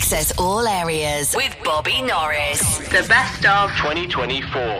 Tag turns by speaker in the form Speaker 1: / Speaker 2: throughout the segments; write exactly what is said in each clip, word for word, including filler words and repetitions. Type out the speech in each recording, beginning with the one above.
Speaker 1: Access all areas with Bobby Norris.
Speaker 2: The best of twenty twenty-four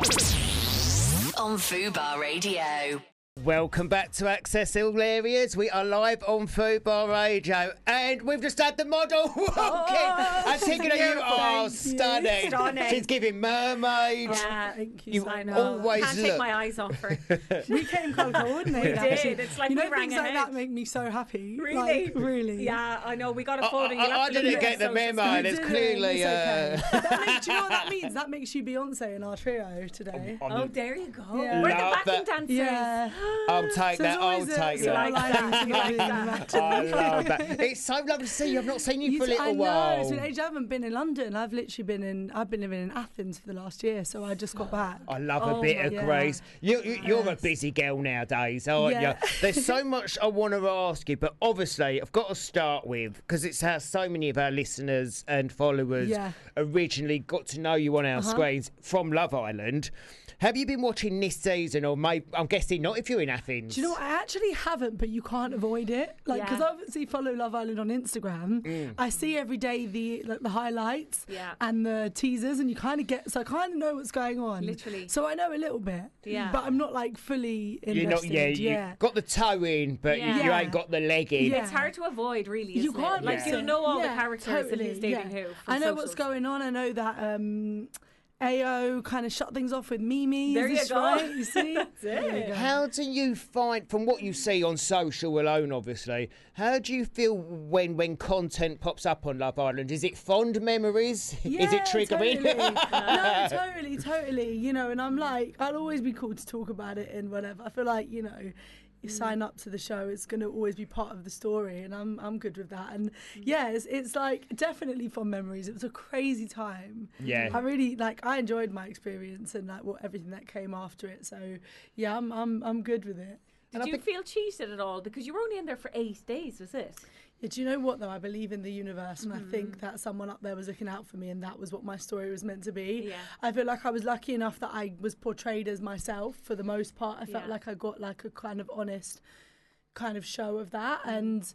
Speaker 1: on Fubar Radio.
Speaker 3: Welcome back to Access All Areas. We are live on Fubar Radio, and we've just had the model walking.
Speaker 4: Oh,
Speaker 3: Antigone, you are stunning.
Speaker 4: Stunning.
Speaker 3: She's giving mermaids.
Speaker 4: Yeah, thank you.
Speaker 3: You
Speaker 4: so much.
Speaker 3: always
Speaker 4: Can't
Speaker 3: look.
Speaker 4: take my eyes off her.
Speaker 5: We came quite coordinated.
Speaker 4: We did.
Speaker 5: actually.
Speaker 4: It's like
Speaker 5: you know
Speaker 4: we rang
Speaker 5: things like
Speaker 4: ahead.
Speaker 5: that make me so happy.
Speaker 4: Really?
Speaker 5: Like, really.
Speaker 4: Yeah, I know. We got a
Speaker 3: I,
Speaker 4: photo.
Speaker 3: I,
Speaker 4: You'll
Speaker 3: I
Speaker 4: have to look
Speaker 3: didn't
Speaker 4: at
Speaker 3: get
Speaker 4: it.
Speaker 3: the
Speaker 4: So
Speaker 3: memo.
Speaker 4: it's-
Speaker 3: There's
Speaker 5: Did it?
Speaker 3: clearly.
Speaker 5: It's okay.
Speaker 3: Uh,
Speaker 5: That makes, do you know what that means? That makes you Beyonce in our trio today.
Speaker 4: Oh, there you go.
Speaker 5: Yeah.
Speaker 4: We're the
Speaker 3: Love
Speaker 4: backing
Speaker 3: that.
Speaker 4: dancers.
Speaker 5: Yeah.
Speaker 3: I'll take
Speaker 5: So
Speaker 3: that.
Speaker 5: there's
Speaker 3: I'll
Speaker 5: always a-
Speaker 3: take
Speaker 5: so
Speaker 3: that.
Speaker 5: I
Speaker 4: like
Speaker 5: like
Speaker 4: that.
Speaker 5: that.
Speaker 4: You like that.
Speaker 3: I love that. It's so lovely to see you. I've not seen you,
Speaker 5: You
Speaker 3: for a
Speaker 5: t-
Speaker 3: little
Speaker 5: I know.
Speaker 3: while.
Speaker 5: It's been ages. I haven't been in London. I've literally been in. I've been living in Athens for the last year, so I just got back.
Speaker 3: I love
Speaker 4: Oh
Speaker 3: a bit
Speaker 4: my
Speaker 3: of
Speaker 5: God.
Speaker 3: grace. You, you, you're a
Speaker 5: Yes.
Speaker 3: busy girl nowadays, aren't
Speaker 5: Yeah.
Speaker 3: you? There's so much I want to ask you, but obviously I've got to start with, because it's how so many of our listeners and followers
Speaker 5: Yeah.
Speaker 3: originally got to know you on our
Speaker 5: Uh-huh.
Speaker 3: screens from Love Island. Have you been watching this season, or maybe, I'm guessing not if you're in Athens?
Speaker 5: Do you know what? I actually haven't, but you can't avoid it. Like, because
Speaker 4: Yeah.
Speaker 5: I obviously follow Love Island on Instagram.
Speaker 3: Mm.
Speaker 5: I see every day the like, the highlights
Speaker 4: Yeah.
Speaker 5: and the teasers, and you kind of get. So I kind of know what's going on.
Speaker 4: Literally.
Speaker 5: So I know a little bit.
Speaker 4: Yeah.
Speaker 5: But I'm not like fully invested.
Speaker 3: You're not, yeah,
Speaker 5: yeah.
Speaker 3: you got the toe in, but
Speaker 4: Yeah.
Speaker 3: you, you ain't got the leg in.
Speaker 5: Yeah.
Speaker 4: It's hard to avoid, really.
Speaker 5: You
Speaker 4: Isn't
Speaker 5: can't
Speaker 4: it? Like
Speaker 3: miss
Speaker 4: you'll
Speaker 5: it.
Speaker 4: know all
Speaker 5: Yeah,
Speaker 4: the characters
Speaker 5: totally,
Speaker 4: and who's dating
Speaker 5: yeah.
Speaker 4: who. From
Speaker 5: I know what's
Speaker 4: socials.
Speaker 5: going on. I know that um, A O kind of shut things off with Mimi.
Speaker 4: There
Speaker 5: Is
Speaker 4: you
Speaker 5: this
Speaker 4: go.
Speaker 5: right? You see?
Speaker 4: There you go.
Speaker 3: How do you find, from what you see on social alone, obviously, how do you feel when when content pops up on Love Island? Is it fond memories?
Speaker 5: Yeah,
Speaker 3: Is it triggering?
Speaker 5: Totally. no, totally, totally. You know, and I'm like, I'll always be cool to talk about it and whatever. I feel like, you know, you sign up to the show, it's going to always be part of the story, and I'm I'm good with that. And yeah, it's, it's like definitely fond memories. It was a crazy time.
Speaker 3: Yeah.
Speaker 5: I really like. I enjoyed my experience and like what everything that came after it. So yeah, I'm I'm I'm good with it.
Speaker 4: Did you feel cheated at all? Because you were only in there for eight days, was it?
Speaker 5: Yeah, do you know what though? I believe in the universe, and I
Speaker 4: Mm.
Speaker 5: think that someone up there was looking out for me, and that was what my story was meant to be.
Speaker 4: Yeah.
Speaker 5: I feel like I was lucky enough that I was portrayed as myself for the most part. I felt
Speaker 4: Yeah.
Speaker 5: like I got like a kind of honest kind of show of that, and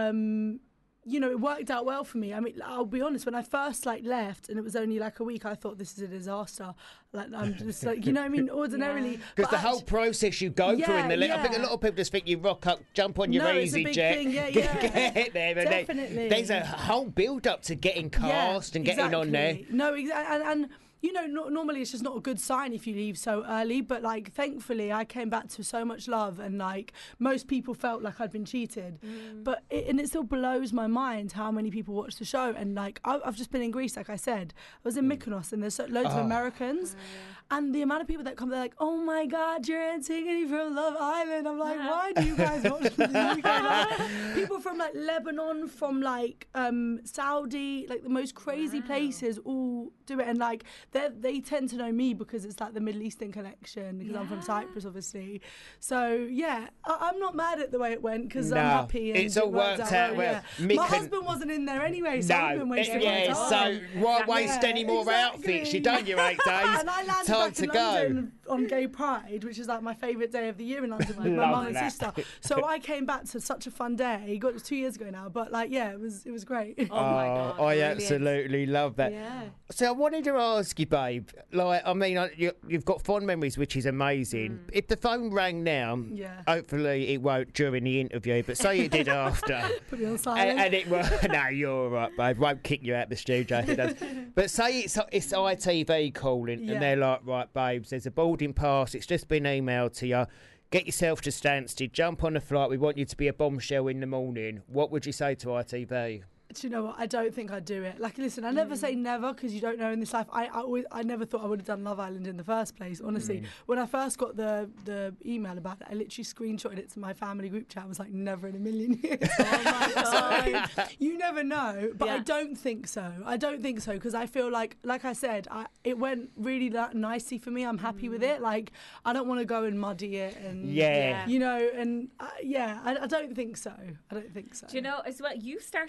Speaker 5: um, you know, it worked out well for me. I mean, I'll be honest, when I first like left, and it was only like a week, I thought this is a disaster. Like I'm just like, you know what I mean? Ordinarily,
Speaker 4: Yeah.
Speaker 3: Because
Speaker 5: but
Speaker 3: the whole
Speaker 5: actu-
Speaker 3: process you go through in the
Speaker 5: Yeah,
Speaker 3: I think a
Speaker 5: yeah.
Speaker 3: lot of people just think you rock up, jump on your
Speaker 5: No, it's a
Speaker 3: easy
Speaker 5: big
Speaker 3: jet,
Speaker 5: thing, yeah,
Speaker 3: get,
Speaker 5: yeah.
Speaker 3: get there, and then
Speaker 5: Definitely.
Speaker 3: there's a whole build up to getting cast and getting on there.
Speaker 5: exactly. No, exactly. And, and you know, no, normally it's just not a good sign if you leave so early. But like, thankfully, I came back to so much love, and like most people felt like I'd been cheated. But it, and it still blows my mind how many people watch the show. And like, I, I've just been in Greece, like I said, I was in Mykonos, and there's so, loads
Speaker 3: Oh.
Speaker 5: of Americans, and the amount of people that come, they're like, "Oh my God, you're Antigone from Love Island." I'm like, why do you guys watch the U K? Like, people from like Lebanon, from like um, Saudi, like the most crazy
Speaker 4: Wow.
Speaker 5: places, all do it, and like they they tend to know me because it's like the Middle Eastern connection, because I'm from
Speaker 4: Yeah.
Speaker 5: Cyprus, obviously. So yeah, I, I'm not mad at the way it went, because
Speaker 3: No,
Speaker 5: I'm happy. And
Speaker 3: it's all
Speaker 5: it worked
Speaker 3: worked out well.
Speaker 5: Yeah.
Speaker 3: Mick
Speaker 5: My
Speaker 3: and-
Speaker 5: husband wasn't in there anyway, so I've been
Speaker 3: No,
Speaker 5: wasting
Speaker 3: it- yeah,
Speaker 5: my time.
Speaker 3: so why waste
Speaker 5: Yeah,
Speaker 3: any more
Speaker 5: exactly.
Speaker 3: outfits? You done your eight days.
Speaker 5: And I landed
Speaker 3: Time
Speaker 5: back
Speaker 3: to
Speaker 5: in
Speaker 3: go.
Speaker 5: London on Gay Pride, which is like my favourite day of the year in London with my
Speaker 3: Love
Speaker 5: mum and
Speaker 3: that.
Speaker 5: sister. So I came back to such a fun day. Got it was two years ago now, but like yeah, it was it was great.
Speaker 4: Oh, my God.
Speaker 3: I
Speaker 4: brilliant.
Speaker 3: absolutely love that.
Speaker 4: Yeah.
Speaker 3: So I wanted to ask you, babe. Like, I mean, I- you, you've got fond memories, which is amazing. If the phone rang now,
Speaker 5: Yeah.
Speaker 3: hopefully it won't during the interview, but say it did after.
Speaker 5: Put me on silent.
Speaker 3: And, and it will. No, you're all right, babe. Won't kick you out the studio if it does. But say it's it's I T V calling,
Speaker 5: Yeah.
Speaker 3: and they're like, right, babes, there's a boarding pass. It's just been emailed to you. Get yourself to Stansted. Jump on the flight. We want you to be a bombshell in the morning. What would you say to I T V?
Speaker 5: Do you know what? I don't think I'd do it. Like, listen, I never say never, because you don't know in this life. I I, always, I never thought I would have done Love Island in the first place, honestly. When I first got the, the email about it, I literally screenshotted it to my family group chat. I was like, never in a million years.
Speaker 4: Oh, my God.
Speaker 5: So, you never know, but I
Speaker 4: Yeah.
Speaker 5: don't think so. I don't think so, because I feel like, like I said, I, it went really that nicely for me. I'm happy with it. Like, I don't want to go and muddy it, and
Speaker 3: Yeah.
Speaker 5: you know, and uh, yeah, I, I don't think so. I don't think so.
Speaker 4: Do you know, as well, you start, your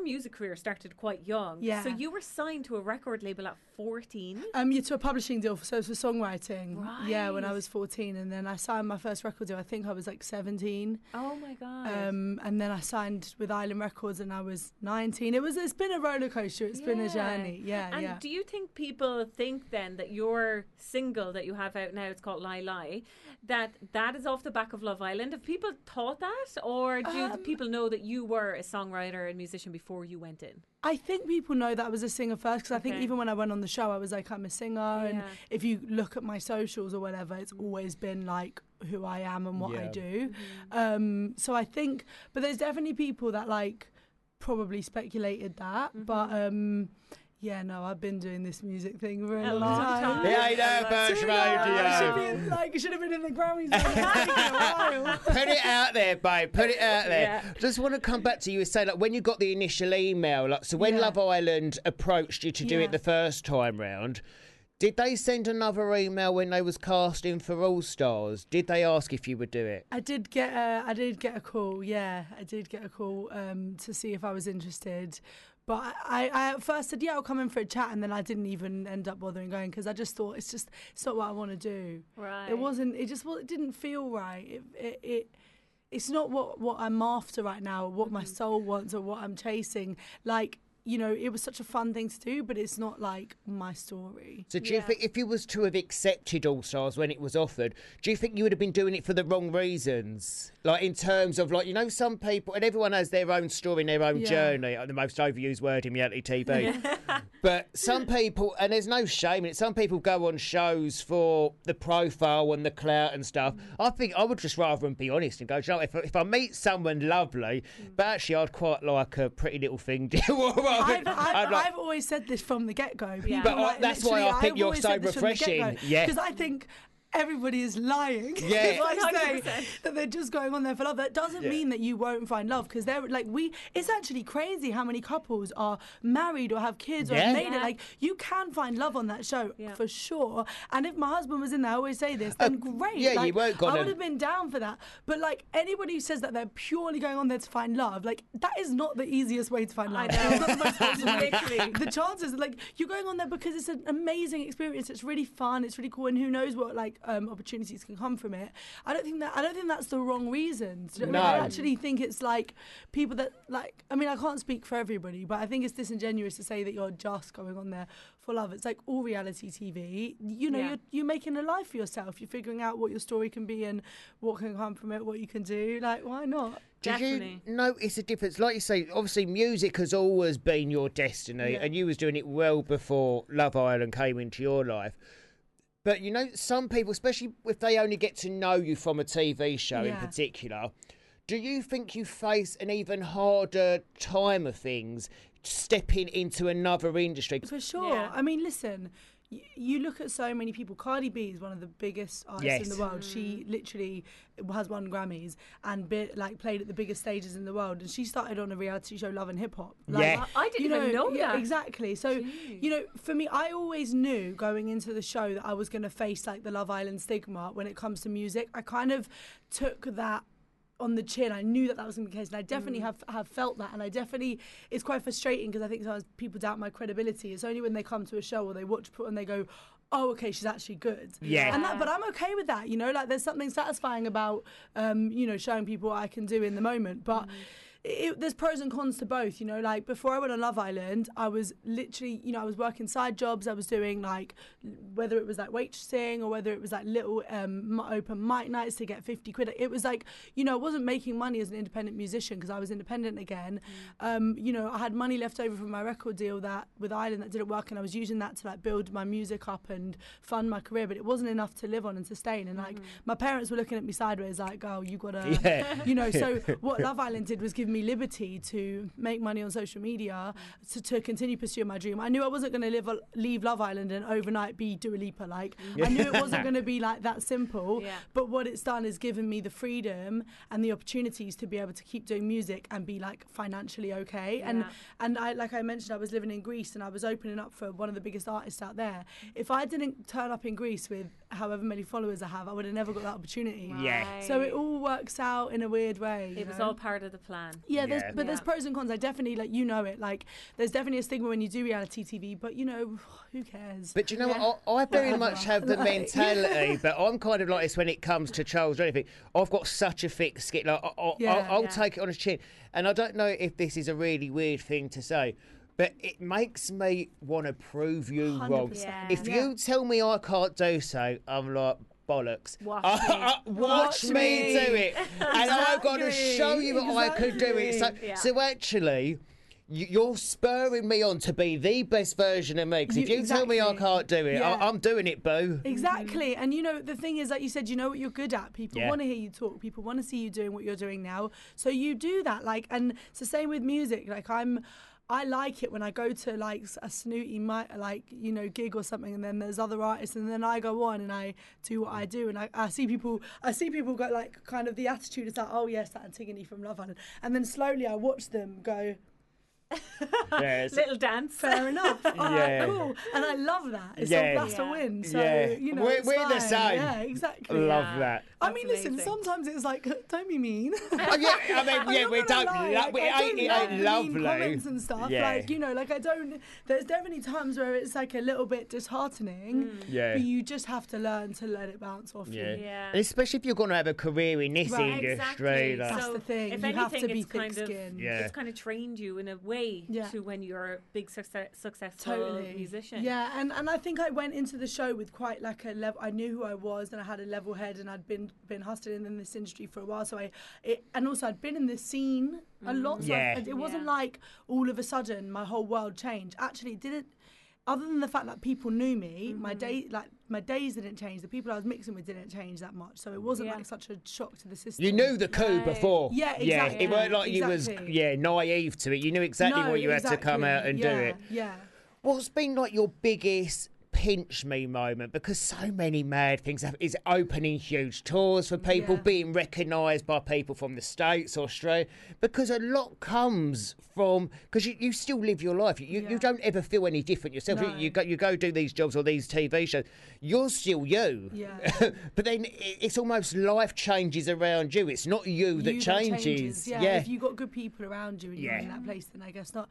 Speaker 4: music career started quite young.
Speaker 5: Yeah.
Speaker 4: So you were signed to a record label at fourteen.
Speaker 5: Um, yeah, to a publishing deal, so for songwriting. Yeah, when I
Speaker 4: Right.
Speaker 5: was fourteen, and then I signed my first record deal. I think I was like seventeen.
Speaker 4: Oh my god.
Speaker 5: Um, and then I signed with Island Records, and I was nineteen. It was. It's been a roller coaster. It's been a
Speaker 4: Yeah.
Speaker 5: journey. Yeah,
Speaker 4: And
Speaker 5: yeah.
Speaker 4: do you think people think then that your single that you have out now, it's called Lie Lie, that that is off the back of Love Island? Have people thought that, or do
Speaker 5: Um,
Speaker 4: people know that you were a songwriter and musician before you went in?
Speaker 5: I think people know that I was a singer first, because I think
Speaker 4: Okay.
Speaker 5: even when I went on the show, I was like, I'm a singer. And
Speaker 4: Yeah.
Speaker 5: if you look at my socials or whatever, it's always been like who I am and what I
Speaker 3: Yeah.
Speaker 5: do.
Speaker 4: Mm-hmm.
Speaker 5: Um, so I think, but there's definitely people that like probably speculated that.
Speaker 4: Mm-hmm.
Speaker 5: But um, yeah, no, I've been doing this music thing for a,
Speaker 4: A
Speaker 5: long
Speaker 4: long
Speaker 5: time.
Speaker 4: time.
Speaker 3: Yeah, I know, Birch
Speaker 5: So, yeah, I should
Speaker 3: Radio.
Speaker 5: be in, like, should have been in the Grammys. Like, a while.
Speaker 3: Put it out there, babe. Put it out there.
Speaker 4: Yeah.
Speaker 3: Just want to come back to you and say, like, when you got the initial email, like, so when
Speaker 5: Yeah.
Speaker 3: Love Island approached you to do
Speaker 5: Yeah.
Speaker 3: it the first time round, did they send another email when they was casting for All Stars? Did they ask if you would do it?
Speaker 5: I did get a, I did get a call. Yeah, I did get a call um, to see if I was interested. But I, I at first said, yeah, I'll come in for a chat, and then I didn't even end up bothering going, because I just thought it's just it's not what I want to do.
Speaker 4: Right.
Speaker 5: It wasn't. It just well, it didn't feel right. It it. it it's not what, what I'm after right now, or what my soul wants, or what I'm chasing. Like, you know, it was such a fun thing to do, but it's not like my story.
Speaker 3: So do you
Speaker 4: Yeah.
Speaker 3: think if you was to have accepted All Stars when it was offered, do you think you would have been doing it for the wrong reasons? Like in terms of like, you know, some people, and everyone has their own story and their own
Speaker 5: Yeah.
Speaker 3: journey, like the most overused word in reality T V. But some people, and there's no shame in it, some people go on shows for the profile and the clout and stuff. I think I would just rather be honest and go, "Do you know, if, if I meet someone lovely, but actually I'd quite like a pretty little thing deal. or I
Speaker 5: I've,
Speaker 3: would-
Speaker 5: I've,
Speaker 3: I'd like-
Speaker 5: I've always said this from the get-go.
Speaker 4: Yeah.
Speaker 3: But I- that's why I think you're so refreshing. Yeah.
Speaker 5: Because I think everybody is lying.
Speaker 3: Yeah.
Speaker 5: If I
Speaker 4: one hundred
Speaker 5: say
Speaker 4: percent.
Speaker 5: that they're just going on there for love, that doesn't
Speaker 3: Yeah.
Speaker 5: mean that you won't find love, because they're like we. It's actually crazy how many couples are married or have kids or
Speaker 3: Yeah.
Speaker 5: have made
Speaker 4: Yeah.
Speaker 5: it. Like you can find love on that show
Speaker 4: Yeah.
Speaker 5: for sure. And if my husband was in there, I always say this, then great.
Speaker 3: yeah, you
Speaker 5: like,
Speaker 3: weren't gonna-
Speaker 5: I would have been down for that. But like anybody who says that they're purely going on there to find love, like that is not the easiest way to find
Speaker 4: I
Speaker 5: love.
Speaker 4: know.
Speaker 5: It's not the most wholesome way.
Speaker 4: Literally.
Speaker 5: The chances, like you're going on there because it's an amazing experience. It's really fun. It's really cool, and who knows what like um, opportunities can come from it. I don't think that. I don't think that's the wrong reasons. Do you know what I mean?
Speaker 3: No.
Speaker 5: I actually think it's like people that like. I mean, I can't speak for everybody, but I think it's disingenuous to say that you're just going on there for love. It's like all reality T V. You know,
Speaker 4: Yeah.
Speaker 5: you're you're making a life for yourself. You're figuring out what your story can be and what can come from it. What you can do. Like, why not?
Speaker 3: Did
Speaker 4: Definitely.
Speaker 3: you notice a difference? Like you say, obviously music has always been your destiny,
Speaker 5: Yeah.
Speaker 3: and you was doing it well before Love Island came into your life. But you know, some people, especially if they only get to know you from a T V show in
Speaker 5: Yeah.
Speaker 3: particular, do you think you face an even harder time of things stepping into another industry?
Speaker 5: For sure.
Speaker 4: Yeah.
Speaker 5: I mean, listen, y- you look at so many people. Cardi B is one of the biggest artists
Speaker 3: Yes.
Speaker 5: in the world. She literally has won Grammys and be, like played at the biggest stages in the world. And she started on a reality show, Love and Hip Hop. Like,
Speaker 3: Yeah.
Speaker 4: I didn't
Speaker 5: you
Speaker 4: even know
Speaker 5: yeah,
Speaker 4: that.
Speaker 5: exactly. So,
Speaker 4: Jeez.
Speaker 5: you know, for me, I always knew going into the show that I was going to face like the Love Island stigma when it comes to music. I kind of took that on the chin. I knew that that was going to be the case, and I definitely have have felt that. And I definitely, it's quite frustrating because I think sometimes people doubt my credibility. It's only when they come to a show or they watch and they go, oh, okay, she's actually good.
Speaker 3: Yeah.
Speaker 5: And that, but I'm okay with that, you know, like there's something satisfying about, um, you know, showing people what I can do in the moment. But it, there's pros and cons to both, you know, like before I went on Love Island, I was literally, you know, I was working side jobs. I was doing like, whether it was like waitressing or whether it was like little um, m- open mic nights to get fifty quid. It was like, you know, I wasn't making money as an independent musician because I was independent again. Um, you know, I had money left over from my record deal that with Island that didn't work, and I was using that to like build my music up and fund my career, but it wasn't enough to live on and sustain. And like my parents were looking at me sideways like, oh, you gotta,
Speaker 3: Yeah.
Speaker 5: you know, so what Love Island did was give me liberty to make money on social media to, to continue pursuing my dream. I knew I wasn't going to live leave Love Island and overnight be Dua Lipa. Like I knew it wasn't going to be like that simple.
Speaker 4: Yeah.
Speaker 5: But what it's done is given me the freedom and the opportunities to be able to keep doing music and be like financially okay. And
Speaker 4: Yeah.
Speaker 5: and I like I mentioned, I was living in Greece and I was opening up for one of the biggest artists out there. If I didn't turn up in Greece with however many followers I have, I would have never got that opportunity.
Speaker 3: Yeah.
Speaker 5: So it all works out in a weird way. you
Speaker 4: It was
Speaker 5: know?
Speaker 4: all part of the plan.
Speaker 5: Yeah, there's,
Speaker 3: Yeah.
Speaker 5: but there's
Speaker 4: Yeah.
Speaker 5: pros and cons. I definitely, like, you know it. Like, there's definitely a stigma when you do reality T V, but, you know, who cares?
Speaker 3: But do you know what? I, I very much have the
Speaker 5: Like-
Speaker 3: mentality, but I'm kind of like this when it comes to Charles or anything. I've got such a thick skin. Like, I, I,
Speaker 5: Yeah.
Speaker 3: I'll, I'll
Speaker 4: Yeah.
Speaker 3: take it on his chin. And I don't know if this is a really weird thing to say, but it makes me want to prove you
Speaker 5: one
Speaker 3: wrong.
Speaker 5: hundred percent.
Speaker 4: Yeah.
Speaker 3: If
Speaker 5: Yeah.
Speaker 3: you tell me I can't do so, I'm like, bollocks.
Speaker 4: Watch
Speaker 3: Uh,
Speaker 4: me.
Speaker 3: uh, watch
Speaker 5: Watch
Speaker 3: me
Speaker 5: me.
Speaker 3: do it. And I've got to
Speaker 5: Exactly.
Speaker 3: show you that I could do it. So,
Speaker 5: Exactly.
Speaker 4: Yeah.
Speaker 3: so actually, you- you're spurring me on to be the best version of me. Because if
Speaker 5: You-
Speaker 3: you tell me I
Speaker 5: exactly.
Speaker 3: can't do it,
Speaker 5: Yeah.
Speaker 3: I, I'm doing it, boo.
Speaker 5: Exactly. And you know, the thing is, like you said, you know what you're good at. People
Speaker 3: Yeah.
Speaker 5: want to hear you talk. People want to see you doing what you're doing now. So you do that. Like, and it's the same with music. Like, I'm. I like it when I go to like a snooty mi- like you know gig or something, and then there's other artists, and then I go on and I do what I do, and I, I see people I see people go like kind of the attitude is like, oh yes, that Antigone from Love Island, and then slowly I watch them go,
Speaker 3: Yeah, it's-
Speaker 4: Little dance.
Speaker 5: fair enough, all right,
Speaker 3: Yeah.
Speaker 5: cool, and I love that. It's
Speaker 3: Yeah.
Speaker 5: all blast
Speaker 4: Yeah.
Speaker 5: to win, so
Speaker 3: Yeah.
Speaker 5: you know
Speaker 3: We're-
Speaker 5: it's
Speaker 3: we're the
Speaker 5: fine.
Speaker 3: same.
Speaker 5: Yeah, exactly.
Speaker 3: love
Speaker 4: Yeah.
Speaker 3: that.
Speaker 5: I
Speaker 4: That's
Speaker 5: mean, listen,
Speaker 4: amazing.
Speaker 5: sometimes it's like, don't be mean.
Speaker 3: Oh, yeah, I mean,
Speaker 5: I'm
Speaker 3: yeah,
Speaker 5: not
Speaker 3: we
Speaker 5: gonna
Speaker 3: don't.
Speaker 5: lie,
Speaker 3: Lo-
Speaker 5: like,
Speaker 3: we
Speaker 5: I
Speaker 3: ain't,
Speaker 5: don't
Speaker 3: it
Speaker 5: love
Speaker 3: ain't
Speaker 5: the mean
Speaker 3: lovely.
Speaker 5: comments and stuff.
Speaker 3: Yeah.
Speaker 5: Like, you know, like I don't. There's definitely times where it's like a little bit disheartening.
Speaker 3: Yeah.
Speaker 5: But you just have to learn to let it bounce off
Speaker 3: Yeah.
Speaker 5: you.
Speaker 4: Yeah.
Speaker 3: And especially if you're going to have a career in this
Speaker 5: Right.
Speaker 3: industry.
Speaker 4: Exactly.
Speaker 3: like-
Speaker 5: That's
Speaker 4: So,
Speaker 5: the thing.
Speaker 4: if
Speaker 5: You have
Speaker 4: anything,
Speaker 5: to be
Speaker 4: it's kind of-
Speaker 5: thick-skinned.
Speaker 3: Yeah.
Speaker 4: It's kind of trained you in a way
Speaker 5: Yeah.
Speaker 4: to when you're a big success, successful
Speaker 5: Totally.
Speaker 4: musician.
Speaker 5: Yeah, and, and I think I went into the show with quite like a level. I knew who I was, and I had a level head, and I'd been been hustling in this industry for a while. So I, it, and also I'd been in this scene a lot. So
Speaker 3: Yeah.
Speaker 5: I, it wasn't
Speaker 4: Yeah.
Speaker 5: like all of a sudden my whole world changed. Actually, it didn't. Other than the fact that people knew me, my day like my days didn't change. The people I was mixing with didn't change that much. So it wasn't
Speaker 4: Yeah.
Speaker 5: like such a shock to the system.
Speaker 3: You knew the coup
Speaker 4: Right.
Speaker 3: before.
Speaker 5: Yeah,
Speaker 3: Yeah,
Speaker 5: exactly.
Speaker 3: it weren't like you was
Speaker 5: Exactly.
Speaker 3: yeah naive to it. You knew exactly
Speaker 5: No,
Speaker 3: what you had to come out
Speaker 5: exactly.
Speaker 3: and
Speaker 5: yeah,
Speaker 3: do it.
Speaker 5: Yeah.
Speaker 3: What's been like your biggest pinch me moment? Because so many mad things have, is opening huge tours for people,
Speaker 5: Yeah.
Speaker 3: being recognised by people from the States, Australia, because a lot comes from, because you, you still live your life. You,
Speaker 5: Yeah.
Speaker 3: you don't ever feel any different yourself.
Speaker 5: No.
Speaker 3: You, you go you go do these jobs or these T V shows, you're still you.
Speaker 5: Yeah.
Speaker 3: But then it- it's almost life changes around you. It's not you that
Speaker 5: you
Speaker 3: changes.
Speaker 5: Yeah.
Speaker 3: yeah.
Speaker 5: If you got good people around you and you're
Speaker 3: Yeah.
Speaker 5: in that place, then I guess not.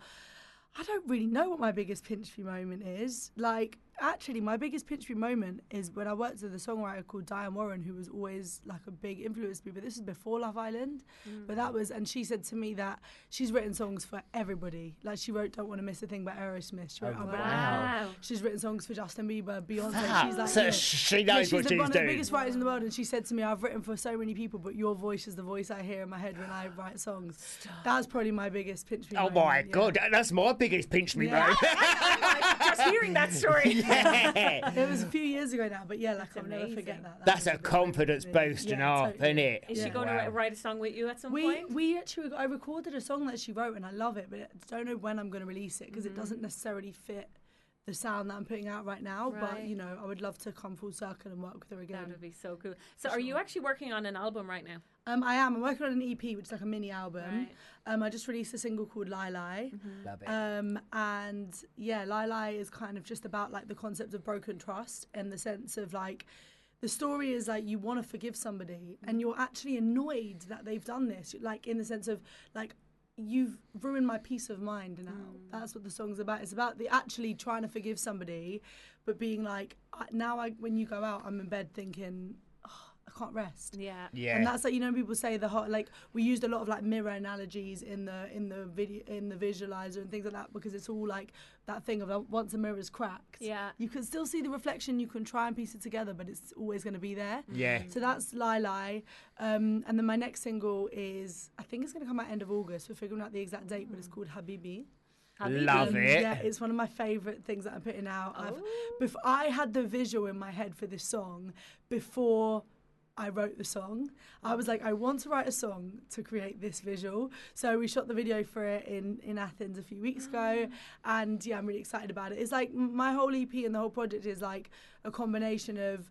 Speaker 5: I don't really know what my biggest pinch me moment is. Like, actually, my biggest pinch me moment is when I worked with a songwriter called Diane Warren, who was always like a big influence to me. But this is before Love Island. But that was, and she said to me that she's written songs for everybody. Like, she wrote "Don't Want to Miss a Thing" by Aerosmith. She wrote
Speaker 3: Oh,
Speaker 5: Umbrella
Speaker 3: wow.
Speaker 5: Academy. She's written songs for Justin Bieber, Beyonce.
Speaker 3: Wow.
Speaker 5: She's like,
Speaker 3: So
Speaker 5: yeah.
Speaker 3: she
Speaker 5: Yeah,
Speaker 3: knows
Speaker 5: she's
Speaker 3: what
Speaker 5: the-
Speaker 3: she's
Speaker 5: one of the
Speaker 3: doing.
Speaker 5: biggest writers in the world, and she said to me, "I've written for so many people, but your voice is the voice I hear in my head when I write songs." That's probably my biggest pinch me.
Speaker 3: Oh
Speaker 5: moment,
Speaker 3: my
Speaker 5: yeah.
Speaker 3: God, that- that's my biggest pinch me
Speaker 5: Yeah.
Speaker 3: moment.
Speaker 4: Just hearing that story.
Speaker 3: Yeah.
Speaker 5: It was a few years ago now, but yeah, like I'll never
Speaker 4: amazing.
Speaker 5: forget that. That
Speaker 3: That's
Speaker 5: was
Speaker 3: a
Speaker 5: big moment
Speaker 3: confidence
Speaker 5: for me.
Speaker 3: boosting
Speaker 5: Yeah,
Speaker 3: up,
Speaker 5: totally.
Speaker 3: isn't it?
Speaker 4: Is she
Speaker 5: Yeah.
Speaker 4: going
Speaker 3: Wow.
Speaker 4: to write a song with you at some
Speaker 5: We
Speaker 4: point?
Speaker 5: we actually I recorded a song that she wrote and I love it, but I don't know when I'm going to release it because
Speaker 4: Mm-hmm.
Speaker 5: it doesn't necessarily fit the sound that I'm putting out right now. But
Speaker 4: Right.
Speaker 5: you know, I would love to come full circle and work with her
Speaker 4: That
Speaker 5: again.
Speaker 4: would be so cool. So, are you actually working on an album right now?
Speaker 5: Um, I am. I'm working on an E P, which is like a mini album.
Speaker 4: Right.
Speaker 5: Um, I just released a single called Lai Lai.
Speaker 3: Love it.
Speaker 5: Um, and yeah, Lai Lai is kind of just about like the concept of broken trust and the sense of like, the story is like you want to forgive somebody and you're actually annoyed that they've done this. Like in the sense of like, you've ruined my peace of mind now. That's what the song's about. It's about the actually trying to forgive somebody, but being like, I, now I, when you go out, I'm in bed thinking, oh, I can't rest.
Speaker 4: Yeah.
Speaker 3: Yeah.
Speaker 5: And that's like, you know, people say the hot, like we used a lot of like mirror analogies in the in the video in the visualizer and things like that because it's all like that thing of uh, once a mirror's cracked,
Speaker 4: Yeah.
Speaker 5: you can still see the reflection. You can try and piece it together, but it's always going to be there.
Speaker 3: Yeah.
Speaker 5: So that's Lai Lai, um, and then my next single is I think it's going to come out end of August. We're figuring out the exact date, but it's called Habibi.
Speaker 4: Habibi.
Speaker 3: Love
Speaker 5: Um,
Speaker 3: it.
Speaker 5: Yeah, it's one of my favourite things that I'm putting out. I've,
Speaker 4: Oh.
Speaker 5: before, I had the visual in my head for this song before I wrote the song. I was like, I want to write a song to create this visual. So we shot the video for it in, in Athens a few weeks ago. And yeah, I'm really excited about it. It's like m- my whole E P and the whole project is like a combination of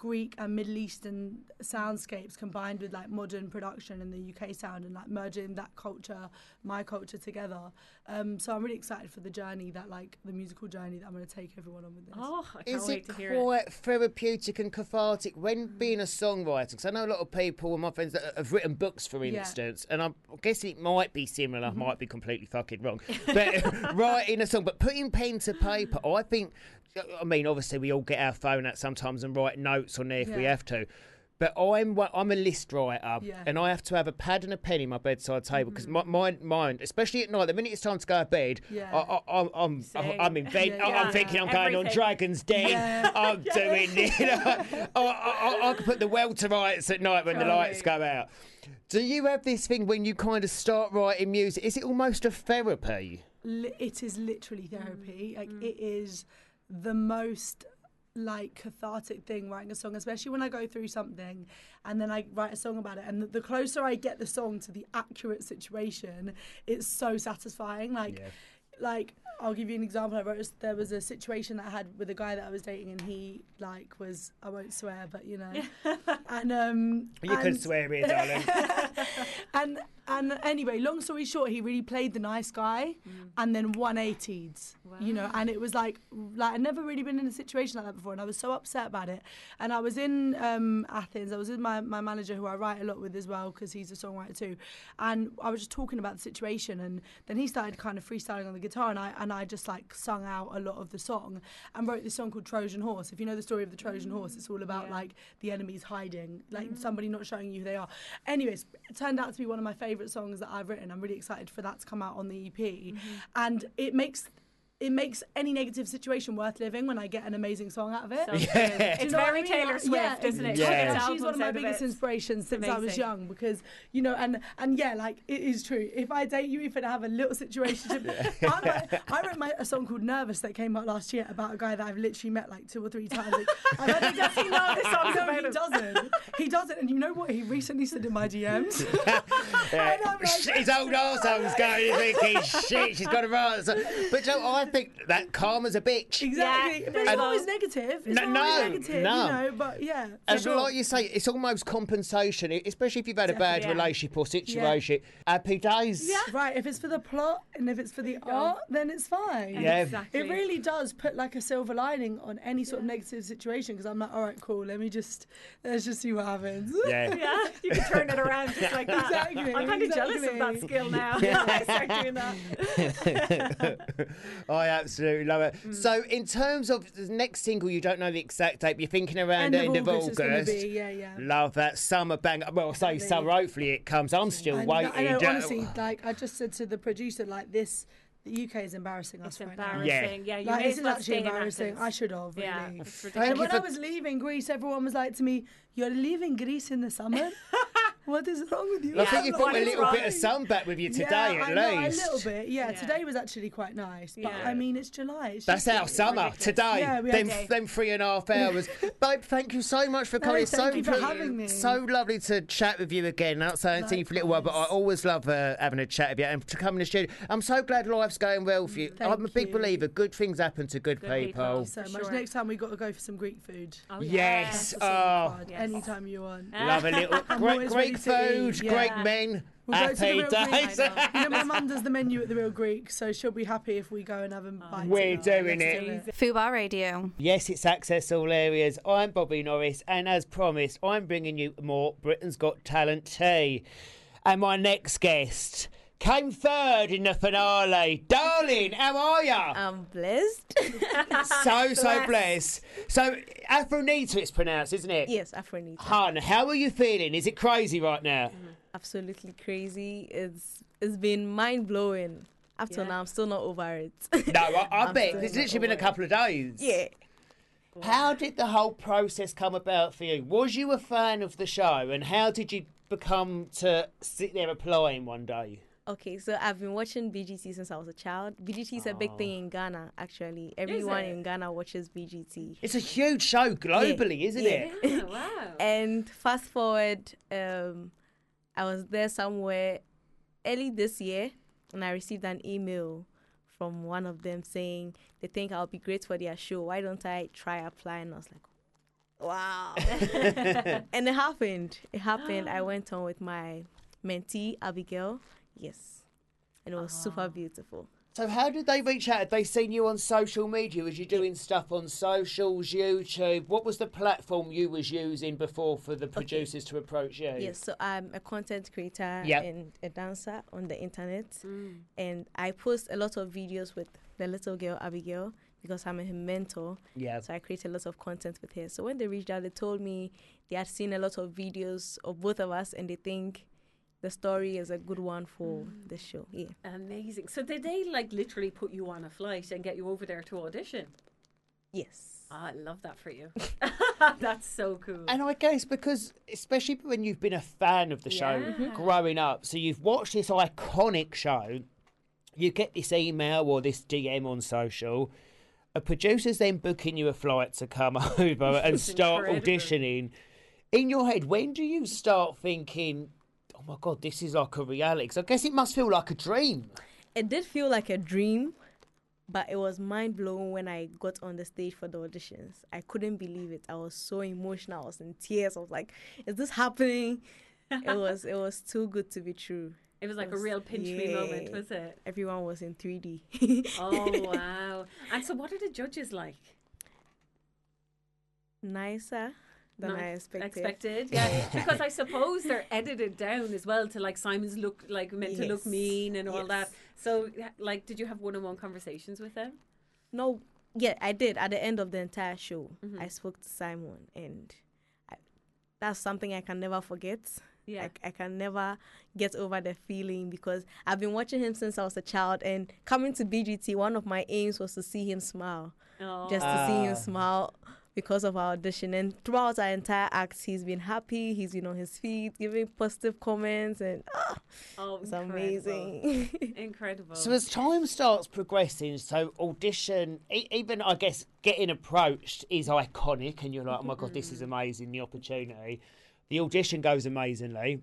Speaker 5: Greek and Middle Eastern soundscapes combined with like modern production and the U K sound, and like merging that culture, my culture together. Um, so I'm really excited for the journey that like the musical journey that I'm going to take everyone on with this.
Speaker 4: Oh, I can't
Speaker 3: Is
Speaker 4: wait
Speaker 3: it
Speaker 4: to hear it.
Speaker 3: quite therapeutic and cathartic when being a songwriter? Because I know a lot of people and my friends that have written books, for
Speaker 5: Yeah.
Speaker 3: instance, and I'm guessing it might be similar, might be completely fucking wrong, but writing a song, but putting pen to paper, I think, I mean, obviously we all get our phone out sometimes and write notes on there if we
Speaker 5: Yeah.
Speaker 3: have to. But I'm one- I'm a list writer,
Speaker 5: Yeah.
Speaker 3: and I have to have a pad and a pen in my bedside table because my, my mind, especially at night, the minute it's time to go to bed,
Speaker 5: Yeah.
Speaker 3: I, I, I'm I'm
Speaker 4: Same.
Speaker 3: I'm invent,
Speaker 5: Yeah,
Speaker 3: I'm
Speaker 5: yeah.
Speaker 3: thinking I'm going on
Speaker 4: Everything.
Speaker 3: Dragon's Den.
Speaker 5: Yeah.
Speaker 3: I'm doing it. You know, I, I, I, I can put the welter lights at night when the lights go out. Do you have this thing when you kind of start writing music? Is it almost a therapy?
Speaker 5: Li- it is literally therapy. Like it is the most like cathartic thing, writing a song, especially when I go through something and then I write a song about it, and the, the closer I get the song to the accurate situation, it's so satisfying. Like
Speaker 3: Yeah.
Speaker 5: like I'll give you an example. I wrote a, there was a situation that I had with a guy that I was dating, and he like was, I won't swear, but you know, and um
Speaker 3: You can
Speaker 5: and-
Speaker 3: swear here, darling.
Speaker 5: and and anyway, long story short, he really played the nice guy, and then one eightied, you know, and it was like like I'd never really been in a situation like that before, and I was so upset about it. And I was in um, Athens. I was with my my manager, who I write a lot with as well, because he's a songwriter too. And I was just talking about the situation, and then he started kind of freestyling on the guitar, and I and I just like sung out a lot of the song and wrote this song called Trojan Horse. If you know the story of the Trojan Horse, it's all about
Speaker 4: Yeah.
Speaker 5: like the enemy's hiding, like somebody not showing you who they are. Anyways, it turned out to be one of my favourite songs that I've written. I'm really excited for that to come out on the E P. And it makes it makes any negative situation worth living when I get an amazing song out of it.
Speaker 4: So
Speaker 5: Do
Speaker 4: good.
Speaker 5: you
Speaker 4: It's
Speaker 5: know what
Speaker 4: very
Speaker 5: I mean?
Speaker 4: Taylor
Speaker 5: Like,
Speaker 4: Swift,
Speaker 5: yeah,
Speaker 4: isn't it?
Speaker 3: Yeah.
Speaker 4: She
Speaker 5: and
Speaker 4: gets
Speaker 5: she's one of
Speaker 4: albums
Speaker 5: my
Speaker 4: out of
Speaker 5: biggest
Speaker 4: it.
Speaker 5: inspirations since I was
Speaker 4: amazing.
Speaker 5: young, because you know, and and yeah, like it is true. If I date you, if I have a little situation, I'm like, I wrote my, a song called "Nervous" that came out last year about a guy that I've literally met like two or three times. Like, and I think, does he know this song? No, he doesn't. He doesn't. And you know what? He recently said in my D Ms.
Speaker 3: Yeah.
Speaker 5: I'm like-
Speaker 3: His old arsehole's going, thinking, shit, she's got a right. So, but Joe, I think that karma's a bitch.
Speaker 5: Exactly.
Speaker 4: Yeah,
Speaker 5: but it's
Speaker 4: and-
Speaker 5: not always negative. It's
Speaker 3: No,
Speaker 5: not always
Speaker 3: no,
Speaker 5: negative,
Speaker 3: no.
Speaker 5: you know, but yeah. for
Speaker 3: And
Speaker 5: sure.
Speaker 3: like you say, it's almost compensation, especially if you've had a bad
Speaker 4: Definitely.
Speaker 3: relationship or situation. Happy days.
Speaker 4: Yeah.
Speaker 5: Right, if it's for the plot and if it's for the art, then it's fine.
Speaker 3: Yeah.
Speaker 4: Exactly.
Speaker 5: It really does put like a silver lining on any sort of negative situation, because I'm like, all right, cool, let me just, let's just see what happens.
Speaker 3: Yeah.
Speaker 4: Yeah, you can turn it around just like that.
Speaker 5: Exactly,
Speaker 4: I'm kind of jealous of that
Speaker 5: exactly.
Speaker 4: skill now. I start doing that.
Speaker 3: I absolutely love it. So, in terms of the next single, you don't know the exact date, but you're thinking around
Speaker 5: End
Speaker 3: the
Speaker 5: of
Speaker 3: end of
Speaker 5: August, it's gonna
Speaker 3: August.
Speaker 5: be, yeah, yeah.
Speaker 3: Love that summer bang. Well, I say
Speaker 5: Lovely.
Speaker 3: summer, hopefully it comes. I'm still
Speaker 5: I,
Speaker 3: waiting.
Speaker 5: I know,
Speaker 3: Don't-
Speaker 5: honestly, like I just said to the producer, like this, the U K is embarrassing us
Speaker 4: It's
Speaker 5: right now.
Speaker 4: embarrassing. Yeah, you
Speaker 5: Like,
Speaker 4: may
Speaker 5: this
Speaker 4: as
Speaker 5: is
Speaker 4: well
Speaker 5: actually
Speaker 4: stay in
Speaker 5: embarrassing.
Speaker 4: Athens.
Speaker 5: I should have, really.
Speaker 4: Yeah, it's
Speaker 3: Thank
Speaker 4: ridiculous.
Speaker 5: And
Speaker 3: you
Speaker 5: when
Speaker 3: for-
Speaker 5: I was leaving Greece, everyone was like to me, "You're leaving Greece in the summer? What is wrong with you?"
Speaker 3: I think
Speaker 4: Yeah,
Speaker 3: you've
Speaker 4: what
Speaker 3: got a
Speaker 4: is
Speaker 3: little bit of
Speaker 4: wrong?
Speaker 3: sun back with you today,
Speaker 5: yeah,
Speaker 3: at
Speaker 5: I know,
Speaker 3: least.
Speaker 5: a little bit. Yeah,
Speaker 4: Yeah.
Speaker 5: today was actually quite nice. But
Speaker 4: Yeah.
Speaker 5: I mean, it's July. It's
Speaker 3: That's
Speaker 5: just-
Speaker 3: our summer
Speaker 4: ridiculous.
Speaker 3: today.
Speaker 5: Yeah, we
Speaker 3: them,
Speaker 5: had-
Speaker 3: them three and a half hours. Babe, thank you so much for
Speaker 5: No,
Speaker 3: coming. It's
Speaker 5: thank
Speaker 3: so,
Speaker 5: you for having me.
Speaker 3: so lovely to chat with you again. Not saying to you for a little while, but I
Speaker 5: Likewise.
Speaker 3: always love uh, having a chat with you and to come in the studio. I'm so glad life's going well for you.
Speaker 5: Thank
Speaker 3: I'm a big
Speaker 5: you.
Speaker 3: believer. Good things happen to good,
Speaker 4: Good
Speaker 3: people.
Speaker 4: people.
Speaker 5: so
Speaker 4: For
Speaker 5: much.
Speaker 4: sure.
Speaker 5: Next time we got to go for some Greek food.
Speaker 4: Oh,
Speaker 3: Yes.
Speaker 5: That's the
Speaker 3: Oh,
Speaker 5: card.
Speaker 4: yes.
Speaker 5: Anytime you want.
Speaker 3: love a little
Speaker 5: I'm
Speaker 3: great
Speaker 5: always
Speaker 3: Greek
Speaker 5: ready to
Speaker 3: food,
Speaker 5: eat,
Speaker 3: great
Speaker 5: yeah.
Speaker 3: men.
Speaker 5: We'll go to the
Speaker 3: Happy
Speaker 5: Real Greek.
Speaker 3: days.
Speaker 4: I know.
Speaker 5: You know, my mum does the menu at the Real Greek, so she'll be happy if we go and have a bite.
Speaker 3: We're
Speaker 5: together.
Speaker 3: doing
Speaker 5: Let's
Speaker 3: it.
Speaker 5: do
Speaker 6: Fubar Radio.
Speaker 3: Yes, it's Access All Areas. I'm Bobby Norris, and as promised, I'm bringing you more Britain's Got Talent tea. And my next guest came third in the finale. Darling, how are ya?
Speaker 6: I'm blessed.
Speaker 3: so, so blessed. So, Aphrodite it's pronounced, isn't it?
Speaker 6: Yes, Afronita.
Speaker 3: Hun, how are you feeling? Is it crazy right now?
Speaker 6: Absolutely crazy. It's it's been mind blowing. Up till
Speaker 4: Yeah.
Speaker 6: now, I'm still not over it.
Speaker 3: No, I, I
Speaker 6: I'm
Speaker 3: bet.
Speaker 6: still
Speaker 3: It's
Speaker 6: not
Speaker 3: literally been a
Speaker 6: over it.
Speaker 3: couple of days.
Speaker 6: Yeah.
Speaker 3: How did the whole process come about for you? Was you a fan of the show, and how did you become to sit there applying one day?
Speaker 6: Okay, so I've been watching B G T since I was a child. B G T is a big thing in Ghana, actually. Everyone
Speaker 4: it?
Speaker 6: in Ghana watches B G T.
Speaker 3: It's a huge show globally, isn't
Speaker 6: yeah.
Speaker 3: it?
Speaker 4: Yeah, wow.
Speaker 6: And fast forward, um, I was there somewhere early this year, and I received an email from one of them saying they think I'll be great for their show. Why don't I try apply? And I was like, Wow. And it happened. It happened. I went on with my mentee, Abigail. Yes. And it was super beautiful.
Speaker 3: So how did they reach out? Had they seen you on social media? Was you doing stuff on socials, YouTube? What was the platform you was using before for the producers to approach you?
Speaker 6: Yes, so I'm a content creator
Speaker 3: Yep.
Speaker 6: and a dancer on the internet. And I post a lot of videos with the little girl, Abigail, because I'm her mentor.
Speaker 3: Yeah.
Speaker 6: So I create a lot of content with her. So when they reached out, they told me they had seen a lot of videos of both of us and they think the story is a good one for the show. Yeah.
Speaker 4: Amazing. So did they like literally put you on a flight and get you over there to audition?
Speaker 6: Yes.
Speaker 4: Ah, I love that for you. That's so cool.
Speaker 3: And I guess because, especially when you've been a fan of the show
Speaker 4: Yeah.
Speaker 3: growing up, so you've watched this iconic show, you get this email or this D M on social, a producer's then booking you a flight to come over and start
Speaker 4: incredible.
Speaker 3: auditioning. In your head, when do you start thinking, oh my God, this is like a reality? 'Cause I guess it must feel like a dream.
Speaker 6: It did feel like a dream, but it was mind blowing when I got on the stage for the auditions. I couldn't believe it. I was so emotional. I was in tears. I was like, "Is this happening?" It was. It was too good to be true.
Speaker 4: It was like a
Speaker 6: was-
Speaker 4: real pinch me
Speaker 6: yeah.
Speaker 4: moment, was it?
Speaker 6: Everyone was in three D.
Speaker 4: Oh, wow. And so what are the judges like?
Speaker 6: Nicer than I
Speaker 4: Nice.
Speaker 6: expected.
Speaker 4: Expected, yeah. Because I suppose they're edited down as well to like Simon's look, like meant to look
Speaker 6: Yes.
Speaker 4: mean and all
Speaker 6: Yes.
Speaker 4: that. So, yeah, like, did you have one-on-one conversations with them?
Speaker 6: No, yeah, I did. At the end of the entire show,
Speaker 4: Mm-hmm.
Speaker 6: I spoke to Simon, and I, that's something I can never forget.
Speaker 4: Yeah.
Speaker 6: I, I can never get over the feeling because I've been watching him since I was a child, and coming to B G T, one of my aims was to see him smile,
Speaker 4: Oh.
Speaker 6: just to see
Speaker 3: Ah.
Speaker 6: him smile because of our audition. And throughout our entire act, he's been happy. He's been on his feet, giving positive comments, and ah,
Speaker 4: Oh,
Speaker 6: it's
Speaker 4: incredible.
Speaker 6: amazing.
Speaker 4: Incredible.
Speaker 3: So as time starts progressing, so audition, e- even I guess getting approached is iconic, and you're like, oh my God, this is amazing, the opportunity. The audition goes amazingly.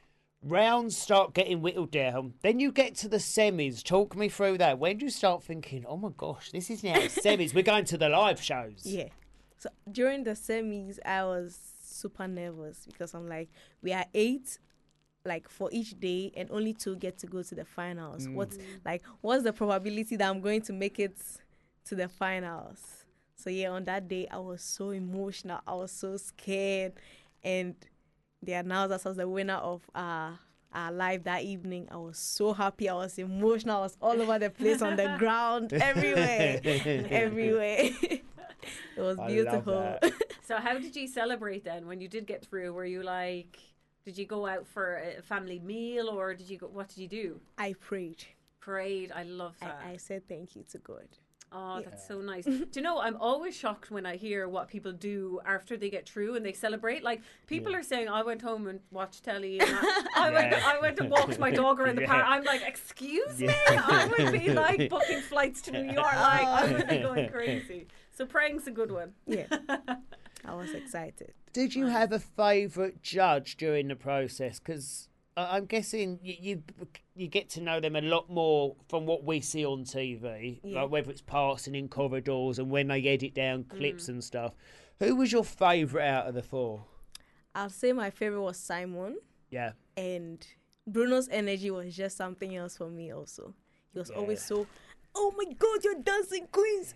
Speaker 3: Rounds start getting whittled down. Then you get to the semis. Talk me through that. When do you start thinking, oh my gosh, this is now semis. We're going to the live shows.
Speaker 6: Yeah. So during the semis, I was super nervous because I'm like, we are eight, like for each day, and only two get to go to the finals. What's like, what's the probability that I'm going to make it to the finals? So yeah, on that day, I was so emotional. I was so scared, and they announced us as the winner of uh, our live that evening. I was so happy. I was emotional. I was all over the place, on the ground, everywhere, everywhere. It was
Speaker 3: I love
Speaker 6: beautiful.
Speaker 3: that.
Speaker 4: So how did you celebrate then when you did get through? Were you like, did you go out for a family meal or did you go, what did you do?
Speaker 6: I prayed.
Speaker 4: Prayed. I love that.
Speaker 6: I, I said thank you to God.
Speaker 4: Oh, that's so nice. Do you know, I'm always shocked when I hear what people do after they get through and they celebrate. Like, people are saying, I went home and watched telly and I, I, went,
Speaker 3: Yeah.
Speaker 4: I went and walked my dog around the
Speaker 3: Yeah.
Speaker 4: park. I'm like, excuse me? I would be like booking flights to New York. Like, I would be going crazy. So praying's a good one.
Speaker 6: Yeah. I was excited.
Speaker 3: Did you have a favourite judge during the process? Because I'm guessing you, you you get to know them a lot more from what we see on T V,
Speaker 6: Yeah.
Speaker 3: like whether it's passing in corridors and when they edit down clips and stuff. Who was your favourite out of the four?
Speaker 6: I'll say my favorite was Simon,
Speaker 3: Yeah.
Speaker 6: and Bruno's energy was just something else for me also. He was always
Speaker 3: Yeah.
Speaker 6: so, oh my God, you're dancing queens.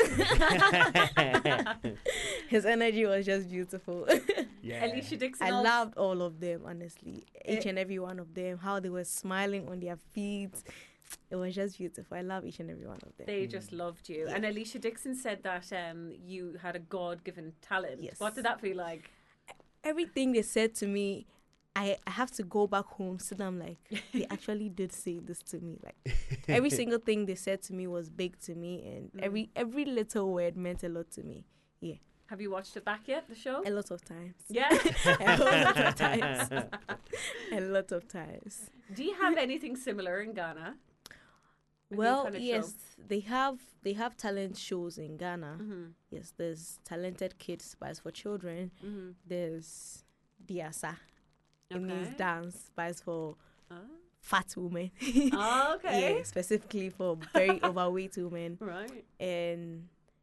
Speaker 6: His energy was just beautiful.
Speaker 3: Yeah.
Speaker 4: Alicia Dixon.
Speaker 6: I
Speaker 4: also-
Speaker 6: loved all of them, honestly. Each
Speaker 4: Eh.
Speaker 6: and every one of them, how they were smiling on their feet. It was just beautiful. I love each and every one of them.
Speaker 4: They just loved you. And Alicia Dixon said that um, you had a God-given talent.
Speaker 6: Yes.
Speaker 4: What did that feel like?
Speaker 6: Everything they said to me, I, I have to go back home, sit down, like, they actually did say this to me. Like, every single thing they said to me was big to me, and every every little word meant a lot to me. Yeah,
Speaker 4: Have you watched it back yet, the show?
Speaker 6: a lot of times.
Speaker 4: Yeah.
Speaker 6: A lot of times. A lot of times.
Speaker 4: Do you have anything similar in Ghana? A new
Speaker 6: Well,
Speaker 4: kind of show?
Speaker 6: yes, they have they have talent shows in Ghana.
Speaker 4: Mm-hmm.
Speaker 6: Yes, there's Talented Kids, but it's for children.
Speaker 4: Mm-hmm.
Speaker 6: There's Diasa. It means
Speaker 4: Okay.
Speaker 6: dance, but it's for
Speaker 4: Oh.
Speaker 6: fat women.
Speaker 4: Oh, okay.
Speaker 6: Yeah, specifically for very overweight women.
Speaker 4: Right.
Speaker 6: And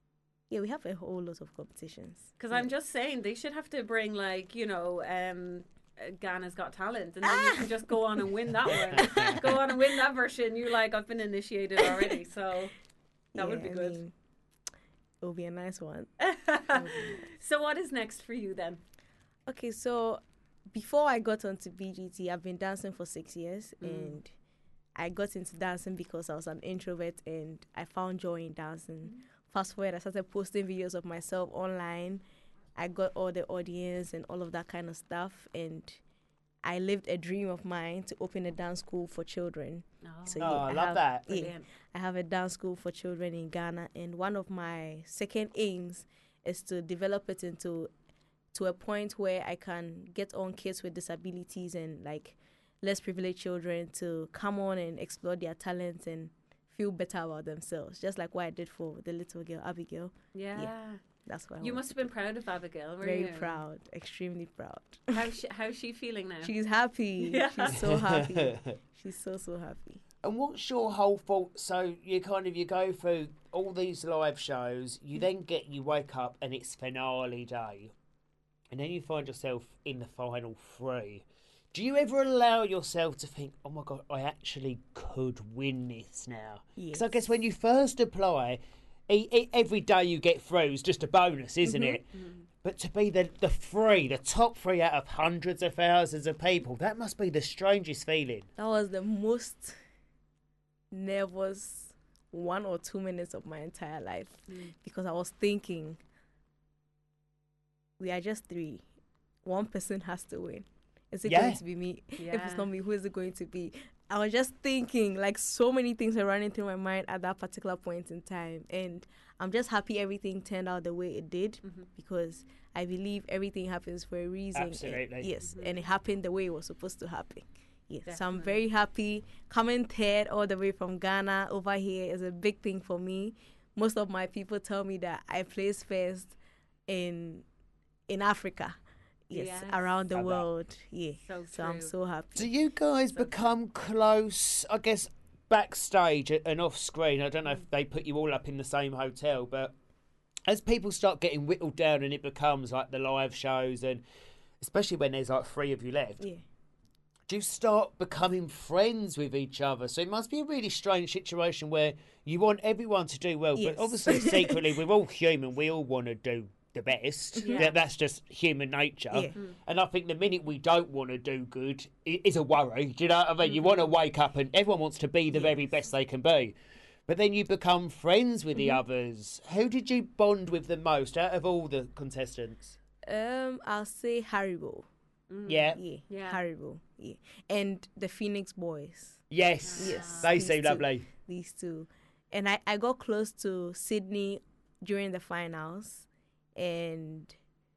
Speaker 6: Yeah, we have a whole lot of competitions.
Speaker 4: Because I'm just saying they should have to bring like you know um, uh, Ghana's Got Talent, and then you can just go on and win that one. Go on and win that version. You're like, I've been initiated already, so that would be
Speaker 6: I
Speaker 4: good.
Speaker 6: mean, it will be a nice one.
Speaker 4: So what is next for you then?
Speaker 6: Okay, so before I got onto B G T, I've been dancing for six years,
Speaker 4: Mm.
Speaker 6: and I got into dancing because I was an introvert and I found joy in dancing. Fast forward, I started posting videos of myself online. I got all the audience and all of that kind of stuff, and I lived a dream of mine to open a dance school for children.
Speaker 4: Oh,
Speaker 6: So
Speaker 3: Oh, I love
Speaker 6: have,
Speaker 3: that.
Speaker 6: Yeah,
Speaker 4: brilliant.
Speaker 6: I have a dance school for children in Ghana, and one of my second aims is to develop it into to a point where I can get on kids with disabilities and like less privileged children to come on and explore their talents and feel better about themselves, just like what I did for the little girl Abigail.
Speaker 4: Yeah.
Speaker 6: That's what I
Speaker 4: You
Speaker 6: want
Speaker 4: must have
Speaker 6: to
Speaker 4: been proud of Abigail, were
Speaker 6: do. Very
Speaker 4: you?
Speaker 6: proud, extremely proud.
Speaker 4: How's she, how's she feeling now?
Speaker 6: She's happy.
Speaker 4: Yeah.
Speaker 6: She's so happy. She's so so happy.
Speaker 3: And what's your whole thought? So you kind of you go through all these live shows, you then get you wake up and it's finale day, and then you find yourself in the final three. Do you ever allow yourself to think, "Oh my God, I actually could win this now"? Because I guess when you first apply, e- e- every day you get through is just a bonus, isn't it? But to be the the three, the top three out of hundreds of thousands of people, that must be the strangest feeling.
Speaker 6: That was the most nervous one or two minutes of my entire life because I was thinking, we are just three. One person has to win. Is it
Speaker 3: Yeah.
Speaker 6: going to be me? If
Speaker 4: Yeah.
Speaker 6: it's not me, who is it going to be? I was just thinking, like, so many things were running through my mind at that particular point in time. And I'm just happy everything turned out the way it did because I believe everything happens for a reason. and-
Speaker 3: Absolutely.
Speaker 6: yes, and it happened the way it was supposed to happen. Yes, so I'm
Speaker 4: Definitely.
Speaker 6: very happy. Coming third all the way from Ghana over here is a big thing for me. Most of my people tell me that I place first in in Africa. Yes,
Speaker 4: Yes.
Speaker 6: around the
Speaker 3: Love that.
Speaker 6: world. Yeah.
Speaker 4: So
Speaker 6: So I'm
Speaker 4: true.
Speaker 6: so happy.
Speaker 3: Do you guys become close, I guess, backstage and off screen? I don't know if they put you all up in the same hotel, but as people start getting whittled down and it becomes like the live shows, and especially when there's like three of you left,
Speaker 6: Yeah.
Speaker 3: do you start becoming friends with each other? So it must be a really strange situation where you want everyone to do well,
Speaker 6: Yes.
Speaker 3: but obviously secretly we're all human. We all want to do the best.
Speaker 4: Yeah.
Speaker 3: That, that's just human nature.
Speaker 6: Yeah.
Speaker 3: And I think the minute we don't want to do good i- is a worry. Do you know what I mean? You want to wake up and everyone wants to be the very best they can be. But then you become friends with the others. Who did you bond with the most out of all the contestants?
Speaker 6: Um, I'll say Haribo.
Speaker 3: Yeah.
Speaker 6: Yeah.
Speaker 4: Yeah.
Speaker 6: Haribo. Yeah. And the Phoenix Boys.
Speaker 3: Yes.
Speaker 6: Yes.
Speaker 3: They
Speaker 6: these
Speaker 3: seem
Speaker 6: two.
Speaker 3: lovely.
Speaker 6: These two. And I, I got close to Sydney during the finals. And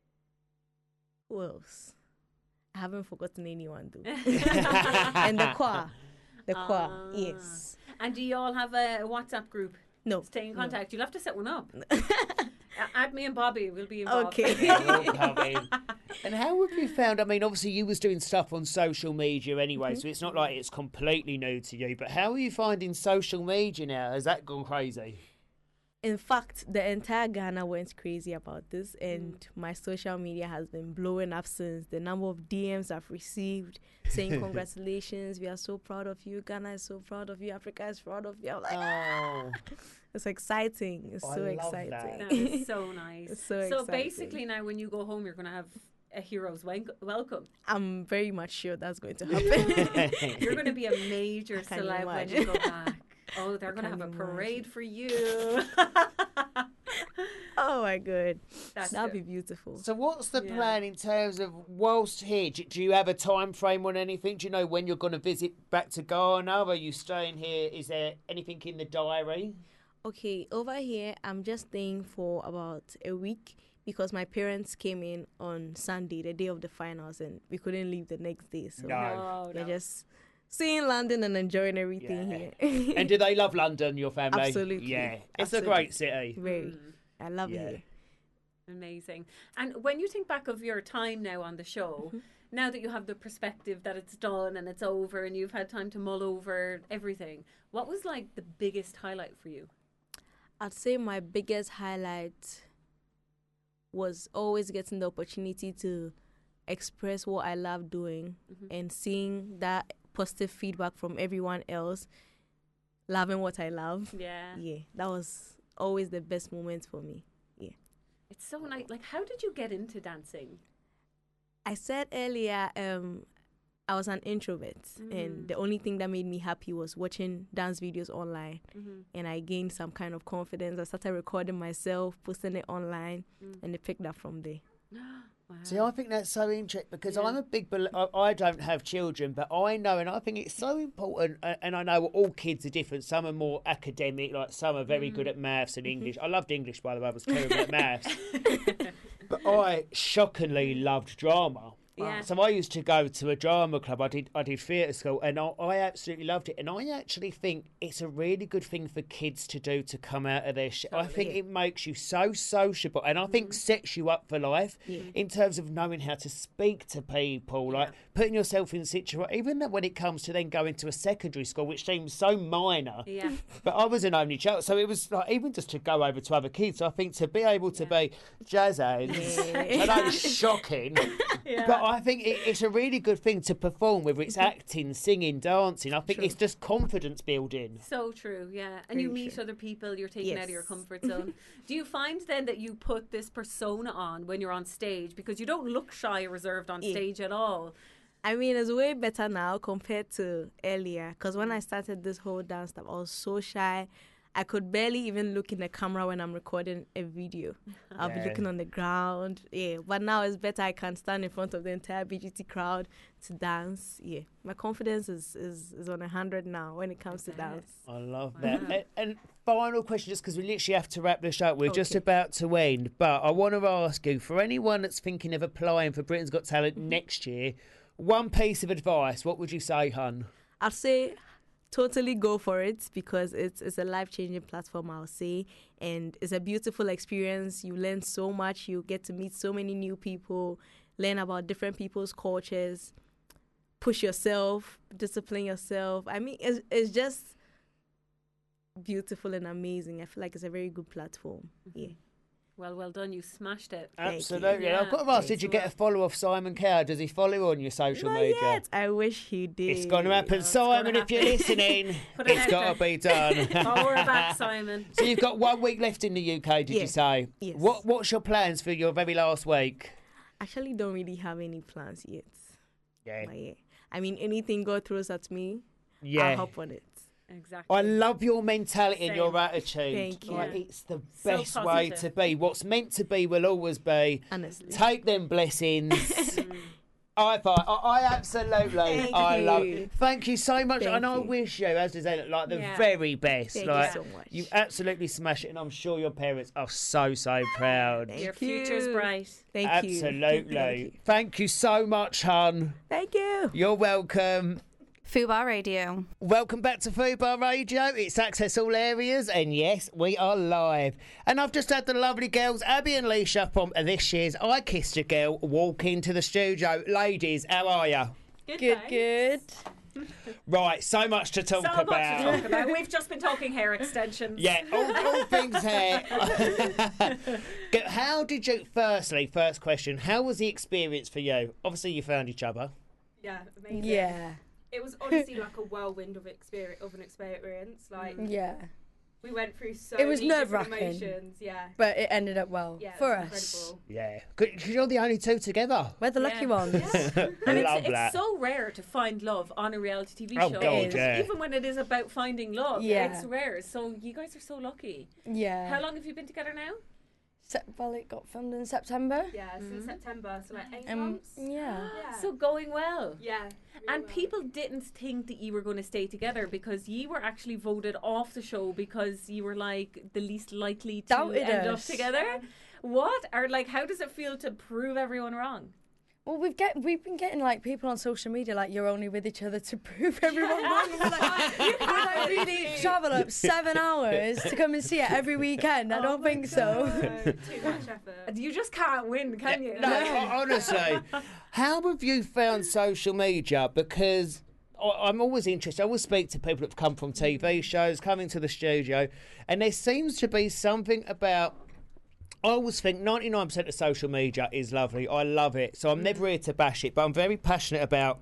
Speaker 6: who else? I haven't forgotten anyone though. And the choir. The choir.
Speaker 4: Ah.
Speaker 6: Yes.
Speaker 4: And do you all have a WhatsApp group?
Speaker 6: No.
Speaker 4: Stay in
Speaker 6: no.
Speaker 4: contact. You'll have to set one up. Uh, Add me and Bobby. We'll be involved.
Speaker 6: Okay.
Speaker 3: We'll come in. And how have you found? I mean, obviously you was doing stuff on social media anyway, so it's not like it's completely new to you. But how are you finding social media now? Has that gone crazy?
Speaker 6: In fact, the entire Ghana went crazy about this, and my social media has been blowing up since. The number of D Ms I've received saying, "Congratulations, we are so proud of you. Ghana is so proud of you. Africa is proud of you." I'm like,
Speaker 3: Oh,
Speaker 6: it's exciting. It's
Speaker 3: I
Speaker 6: so
Speaker 3: love
Speaker 6: exciting.
Speaker 3: that.
Speaker 4: That is so nice.
Speaker 6: It's so
Speaker 4: so
Speaker 6: exciting.
Speaker 4: basically now when you go home, you're going to have a hero's wen- welcome.
Speaker 6: I'm very much sure that's going to happen.
Speaker 4: You're going to be a major
Speaker 6: Can you
Speaker 4: celeb when you
Speaker 6: imagine?
Speaker 4: go back. Oh, they're going to
Speaker 6: Can
Speaker 4: have a
Speaker 6: you
Speaker 4: parade for you.
Speaker 6: Oh my god,
Speaker 4: That's
Speaker 6: that'd
Speaker 4: it.
Speaker 6: be beautiful.
Speaker 3: so what's the
Speaker 4: Yeah.
Speaker 3: plan in terms of whilst here? Do, do you have a time frame on anything? Do you know when you're going to visit back to Ghana? Are you staying here? Is there anything in the diary?
Speaker 6: Okay, over here, I'm just staying for about a week because my parents came in on Sunday, the day of the finals, and we couldn't leave the next day. So
Speaker 3: No.
Speaker 4: No,
Speaker 6: we're
Speaker 4: no.
Speaker 6: just seeing London and enjoying everything
Speaker 3: Yeah.
Speaker 6: here.
Speaker 3: And do they love London, your family?
Speaker 6: Absolutely.
Speaker 3: Yeah, it's
Speaker 6: Absolutely.
Speaker 3: a great city.
Speaker 6: Very. I love
Speaker 3: Yeah.
Speaker 6: it here.
Speaker 4: Amazing. And when you think back of your time now on the show,
Speaker 6: Mm-hmm.
Speaker 4: now that you have the perspective that it's done and it's over and you've had time to mull over everything, what was like the biggest highlight for you?
Speaker 6: I'd say my biggest highlight was always getting the opportunity to express what I love doing
Speaker 4: Mhm.
Speaker 6: and seeing that positive feedback from everyone else, loving what I love.
Speaker 4: Yeah.
Speaker 6: Yeah, that was always the best moment for me.
Speaker 4: It's so nice. Like, how did you get into dancing?
Speaker 6: I said earlier, um, I was an introvert,
Speaker 4: Mm.
Speaker 6: and the only thing that made me happy was watching dance videos online.
Speaker 4: Mm-hmm.
Speaker 6: And I gained some kind of confidence. I started recording myself, posting it online,
Speaker 4: Mm.
Speaker 6: and it picked up from there.
Speaker 4: Wow.
Speaker 3: See, I think that's so interesting because
Speaker 4: Yeah.
Speaker 3: I'm a big. bel- I, I don't have children, but I know, and I think it's so important. a- And I know all kids are different. Some are more academic, like some are very good at maths and English. I loved English, by the way. I was terrible at maths, but I shockingly loved drama.
Speaker 4: Yeah.
Speaker 3: So I used to go to a drama club. I did I did theatre school, and I, I absolutely loved it. And I actually think it's a really good thing for kids to do to come out of their shit. I think
Speaker 6: Totally.
Speaker 3: it makes you so sociable, and I think sets you up for life in terms of knowing how to speak to people, like putting yourself in situation. Even when it comes to then going to a secondary school, which seems so minor.
Speaker 4: Yeah.
Speaker 3: But I was an only child, so it was like even just to go over to other kids. I think to be able to be jazz hands, I know it's shocking, but I think it, it's a really good thing to perform, whether it's acting, singing, dancing. I think it's just confidence building.
Speaker 4: So true, yeah. And you
Speaker 6: Very
Speaker 4: meet
Speaker 6: true.
Speaker 4: other people, you're taken out of your
Speaker 6: Yes.
Speaker 4: comfort zone. Do you find then that you put this persona on when you're on stage? Because you don't look shy or reserved on
Speaker 6: Yeah.
Speaker 4: stage at all.
Speaker 6: I mean, it's way better now compared to earlier. Because when I started this whole dance stuff, I was so shy. I could barely even look in the camera when I'm recording a video. I'll
Speaker 3: Yeah.
Speaker 6: be looking on the ground. Yeah, but now it's better. I can stand in front of the entire B G T crowd to dance. Yeah, my confidence is is, is on a hundred now when it comes to dance.
Speaker 3: I love that. And, and final question, just because we literally have to wrap this up. We're just
Speaker 6: Okay.
Speaker 3: about to end, but I want to ask you, for anyone that's thinking of applying for Britain's Got Talent next year, one piece of advice, what would you say, hun?
Speaker 6: I'd say totally go for it because it's it's a life-changing platform, I'll say, and it's a beautiful experience. You learn so much. You get to meet so many new people, learn about different people's cultures, push yourself, discipline yourself. I mean, it's, it's just beautiful and amazing. I feel like it's a very good platform. Yeah.
Speaker 4: Well, well done. You smashed it.
Speaker 6: Thank you.
Speaker 3: Absolutely. And I've got to
Speaker 4: Yeah.
Speaker 3: ask, did you get a follow off Simon Cowell? Does he follow you on your social
Speaker 6: Not
Speaker 3: media?
Speaker 6: yet. I wish he did.
Speaker 3: It's going to happen.
Speaker 4: it's
Speaker 3: Simon,
Speaker 4: gonna
Speaker 3: if you're
Speaker 4: happen.
Speaker 3: listening,
Speaker 4: Put it
Speaker 3: it's
Speaker 4: out
Speaker 3: got
Speaker 4: there.
Speaker 3: to be done.
Speaker 4: Oh, we're back, Simon.
Speaker 3: So you've got one week left in the U K, did
Speaker 6: Yeah.
Speaker 3: you say?
Speaker 6: Yes.
Speaker 3: What What's your plans for your very last week?
Speaker 6: Actually, don't really have any plans yet.
Speaker 3: Yeah.
Speaker 6: But yeah. I mean, anything God throws at me,
Speaker 3: Yeah.
Speaker 6: I'll hop on it.
Speaker 4: Exactly.
Speaker 3: I love your mentality and your
Speaker 4: Same.
Speaker 3: attitude.
Speaker 6: Thank you.
Speaker 3: Like, it's the
Speaker 4: So
Speaker 3: best way
Speaker 4: positive.
Speaker 3: to be. What's meant to be will always be.
Speaker 6: Honestly.
Speaker 3: Take them blessings. I, I, I absolutely,
Speaker 6: Thank
Speaker 3: I love.
Speaker 6: you.
Speaker 3: Thank you so much,
Speaker 6: Thank
Speaker 3: and I
Speaker 6: you.
Speaker 3: wish you, as does Ellen, like the
Speaker 4: Yeah.
Speaker 3: very best.
Speaker 6: Thank
Speaker 3: like
Speaker 6: you so much.
Speaker 3: you absolutely smash it, and I'm sure your parents are so so proud.
Speaker 6: Thank
Speaker 4: Your
Speaker 6: you.
Speaker 4: future's bright.
Speaker 6: Thank you.
Speaker 3: Absolutely.
Speaker 6: Thank you.
Speaker 3: Thank you so much, hun.
Speaker 6: Thank you.
Speaker 3: You're welcome.
Speaker 7: Fubar Radio.
Speaker 3: Welcome back to Fubar Radio. It's Access All Areas, and yes, we are live. And I've just had the lovely girls, Abby and Leisha, from this year's I Kissed a Girl, walk into the studio. Ladies, how are you?
Speaker 4: Good,
Speaker 7: Good,
Speaker 4: thanks.
Speaker 7: good.
Speaker 3: Right, so much to talk
Speaker 4: So much
Speaker 3: about.
Speaker 4: to talk about. We've just been talking hair extensions.
Speaker 3: Yeah, all, all things hair. Go- How did you, firstly, first question, how was the experience for you? Obviously, you found each other.
Speaker 8: Yeah, amazing.
Speaker 7: Yeah.
Speaker 8: It was honestly like a whirlwind of experience of an experience. Like
Speaker 7: Yeah.
Speaker 8: we went through so
Speaker 7: It was
Speaker 8: many different
Speaker 7: nerve-wracking.
Speaker 8: emotions. Yeah.
Speaker 7: But it ended up well
Speaker 8: Yeah, it
Speaker 7: for
Speaker 8: was
Speaker 7: us.
Speaker 8: incredible.
Speaker 3: Yeah, because you're the only two together.
Speaker 7: We're the
Speaker 4: Yeah.
Speaker 7: lucky ones.
Speaker 3: I
Speaker 4: And it's,
Speaker 3: love
Speaker 4: it's
Speaker 3: that.
Speaker 4: so rare to find love on a reality T V
Speaker 3: Oh,
Speaker 4: show.
Speaker 3: God,
Speaker 4: Because
Speaker 3: yeah.
Speaker 4: Even when it is about finding love,
Speaker 7: Yeah.
Speaker 4: it's rare. So you guys are so lucky.
Speaker 7: Yeah.
Speaker 4: How long have you been together now?
Speaker 7: Se- well, it got filmed in September.
Speaker 8: Yeah, since September, so like eight
Speaker 7: Um,
Speaker 8: months.
Speaker 7: yeah.
Speaker 8: Yeah.
Speaker 4: So going well.
Speaker 8: yeah. really
Speaker 4: And
Speaker 8: well.
Speaker 4: people didn't think that you were going to stay together because you were actually voted off the show because you were like the least likely to
Speaker 7: Doubted
Speaker 4: end up
Speaker 7: us.
Speaker 4: together. What? Or like, how does it feel to prove everyone wrong?
Speaker 7: Well, we've get we've been getting like people on social media like you're only with each other to prove everyone wrong. And we're like, we like really travel up seven hours to come and see it every weekend. I don't think so.
Speaker 8: No, too much effort.
Speaker 4: You just can't win, can you?
Speaker 3: No, ho- honestly, how have you found social media? Because I- I'm always interested. I always speak to people that have come from T V shows, coming to the studio, and there seems to be something about. I always think ninety-nine percent of social media is lovely. I love it. So I'm never here to bash it, but I'm very passionate about.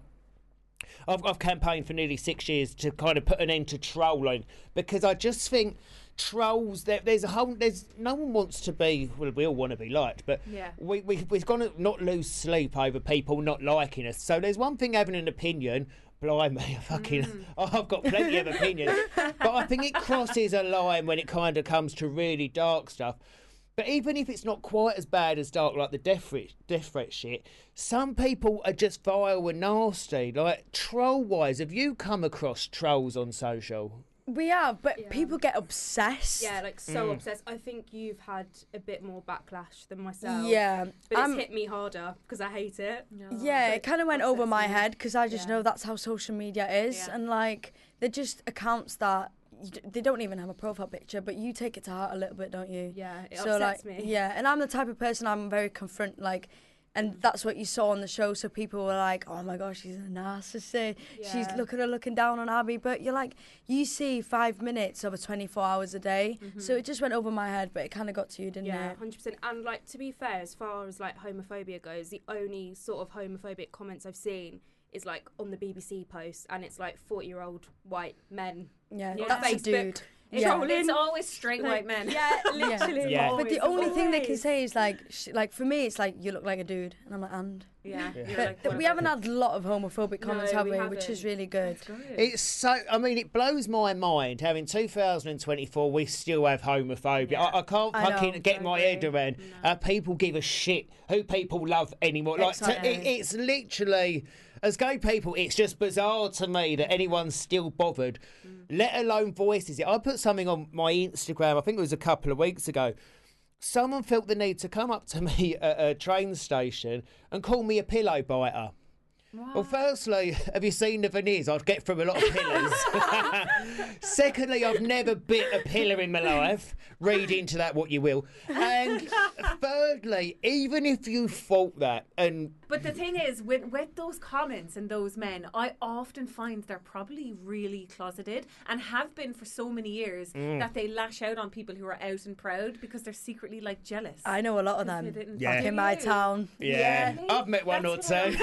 Speaker 3: I've, I've campaigned for nearly six years to kind of put an end to trolling because I just think trolls. There, there's a whole. There's no one wants to be. Well, we all want to be liked, but
Speaker 8: Yeah.
Speaker 3: we we we've got to not lose sleep over people not liking us. So there's one thing having an opinion. Blimey, fucking,
Speaker 8: Mm.
Speaker 3: I've got plenty of opinions, but I think it crosses a line when it kind of comes to really dark stuff. But even if it's not quite as bad as dark, like the death threat, death threat shit, some people are just vile and nasty. Like, troll-wise, have you come across trolls on social?
Speaker 7: We have, but
Speaker 8: Yeah.
Speaker 7: people get obsessed.
Speaker 8: Yeah, like so
Speaker 3: Mm.
Speaker 8: obsessed. I think you've had a bit more backlash than myself.
Speaker 7: Yeah.
Speaker 8: But
Speaker 7: I'm-
Speaker 8: it's hit me harder because I hate it.
Speaker 7: Yeah,
Speaker 8: So
Speaker 7: it kind of went over
Speaker 8: upsets
Speaker 7: my
Speaker 8: me.
Speaker 7: head because I just
Speaker 8: Yeah.
Speaker 7: know that's how social media is,
Speaker 8: Yeah.
Speaker 7: and like they're just accounts that you, d- they don't even have a profile picture, but you take it to heart a little bit, don't you?
Speaker 8: Yeah, it
Speaker 7: so
Speaker 8: upsets
Speaker 7: like,
Speaker 8: me.
Speaker 7: yeah, and I'm the type of person I'm very confront like. And that's what you saw on the show. So people were like, "Oh my gosh, she's a narcissist. She's
Speaker 8: Yeah.
Speaker 7: look at her looking down on Abby." But you're like, you see five minutes over twenty-four hours a day. So it just went over my head, but it kind of got to you, didn't
Speaker 8: Yeah,
Speaker 7: it?
Speaker 8: hundred percent. And like to be fair, as far as like homophobia goes, the only sort of homophobic comments I've seen is like on the B B C post, and it's like forty-year-old white men.
Speaker 7: Yeah,
Speaker 8: Yeah.
Speaker 7: that's a
Speaker 8: Facebook.
Speaker 7: dude.
Speaker 4: It's,
Speaker 7: Yeah.
Speaker 4: al- it's always straight white men.
Speaker 8: Yeah, literally.
Speaker 3: Yeah.
Speaker 7: But the
Speaker 8: always,
Speaker 7: only thing they can
Speaker 8: always.
Speaker 7: say is like, sh- like for me, it's like you look like a dude, and I'm like, and.
Speaker 4: Yeah.
Speaker 3: Yeah.
Speaker 4: You're
Speaker 7: But
Speaker 4: like,
Speaker 7: th-
Speaker 4: what
Speaker 7: we
Speaker 4: about
Speaker 7: haven't had a lot of homophobic comments,
Speaker 8: No,
Speaker 7: have
Speaker 8: we
Speaker 7: we? Which is
Speaker 8: haven't.
Speaker 7: really good.
Speaker 4: it? Good.
Speaker 3: It's so. I mean, it blows my mind how in two thousand twenty-four we still have homophobia.
Speaker 4: Yeah.
Speaker 3: I, I can't
Speaker 7: I know,
Speaker 3: fucking get
Speaker 8: I
Speaker 3: my
Speaker 8: agree.
Speaker 3: head around how people give a shit who people love anymore. Like, to,
Speaker 7: Exactly.
Speaker 3: it, it's literally. As gay people, it's just bizarre to me that anyone's still bothered, let alone voices it. I put something on my Instagram, I think it was a couple of weeks ago. Someone felt the need to come up to me at a train station and call me a pillow biter. Well, firstly, have you seen the veneers I'd get from a lot of pillars? Secondly, I've never bit a pillar in my life. Read into that what you will. And thirdly, even if you thought that, and
Speaker 4: But the thing is, with with those comments and those men, I often find they're probably really closeted and have been for so many years
Speaker 3: Mm.
Speaker 4: that they lash out on people who are out and proud because they're secretly like jealous.
Speaker 7: I know a lot of
Speaker 4: Because they
Speaker 7: them.
Speaker 4: didn't
Speaker 3: Yeah.
Speaker 7: Back in my town.
Speaker 3: yeah, I've met one or two.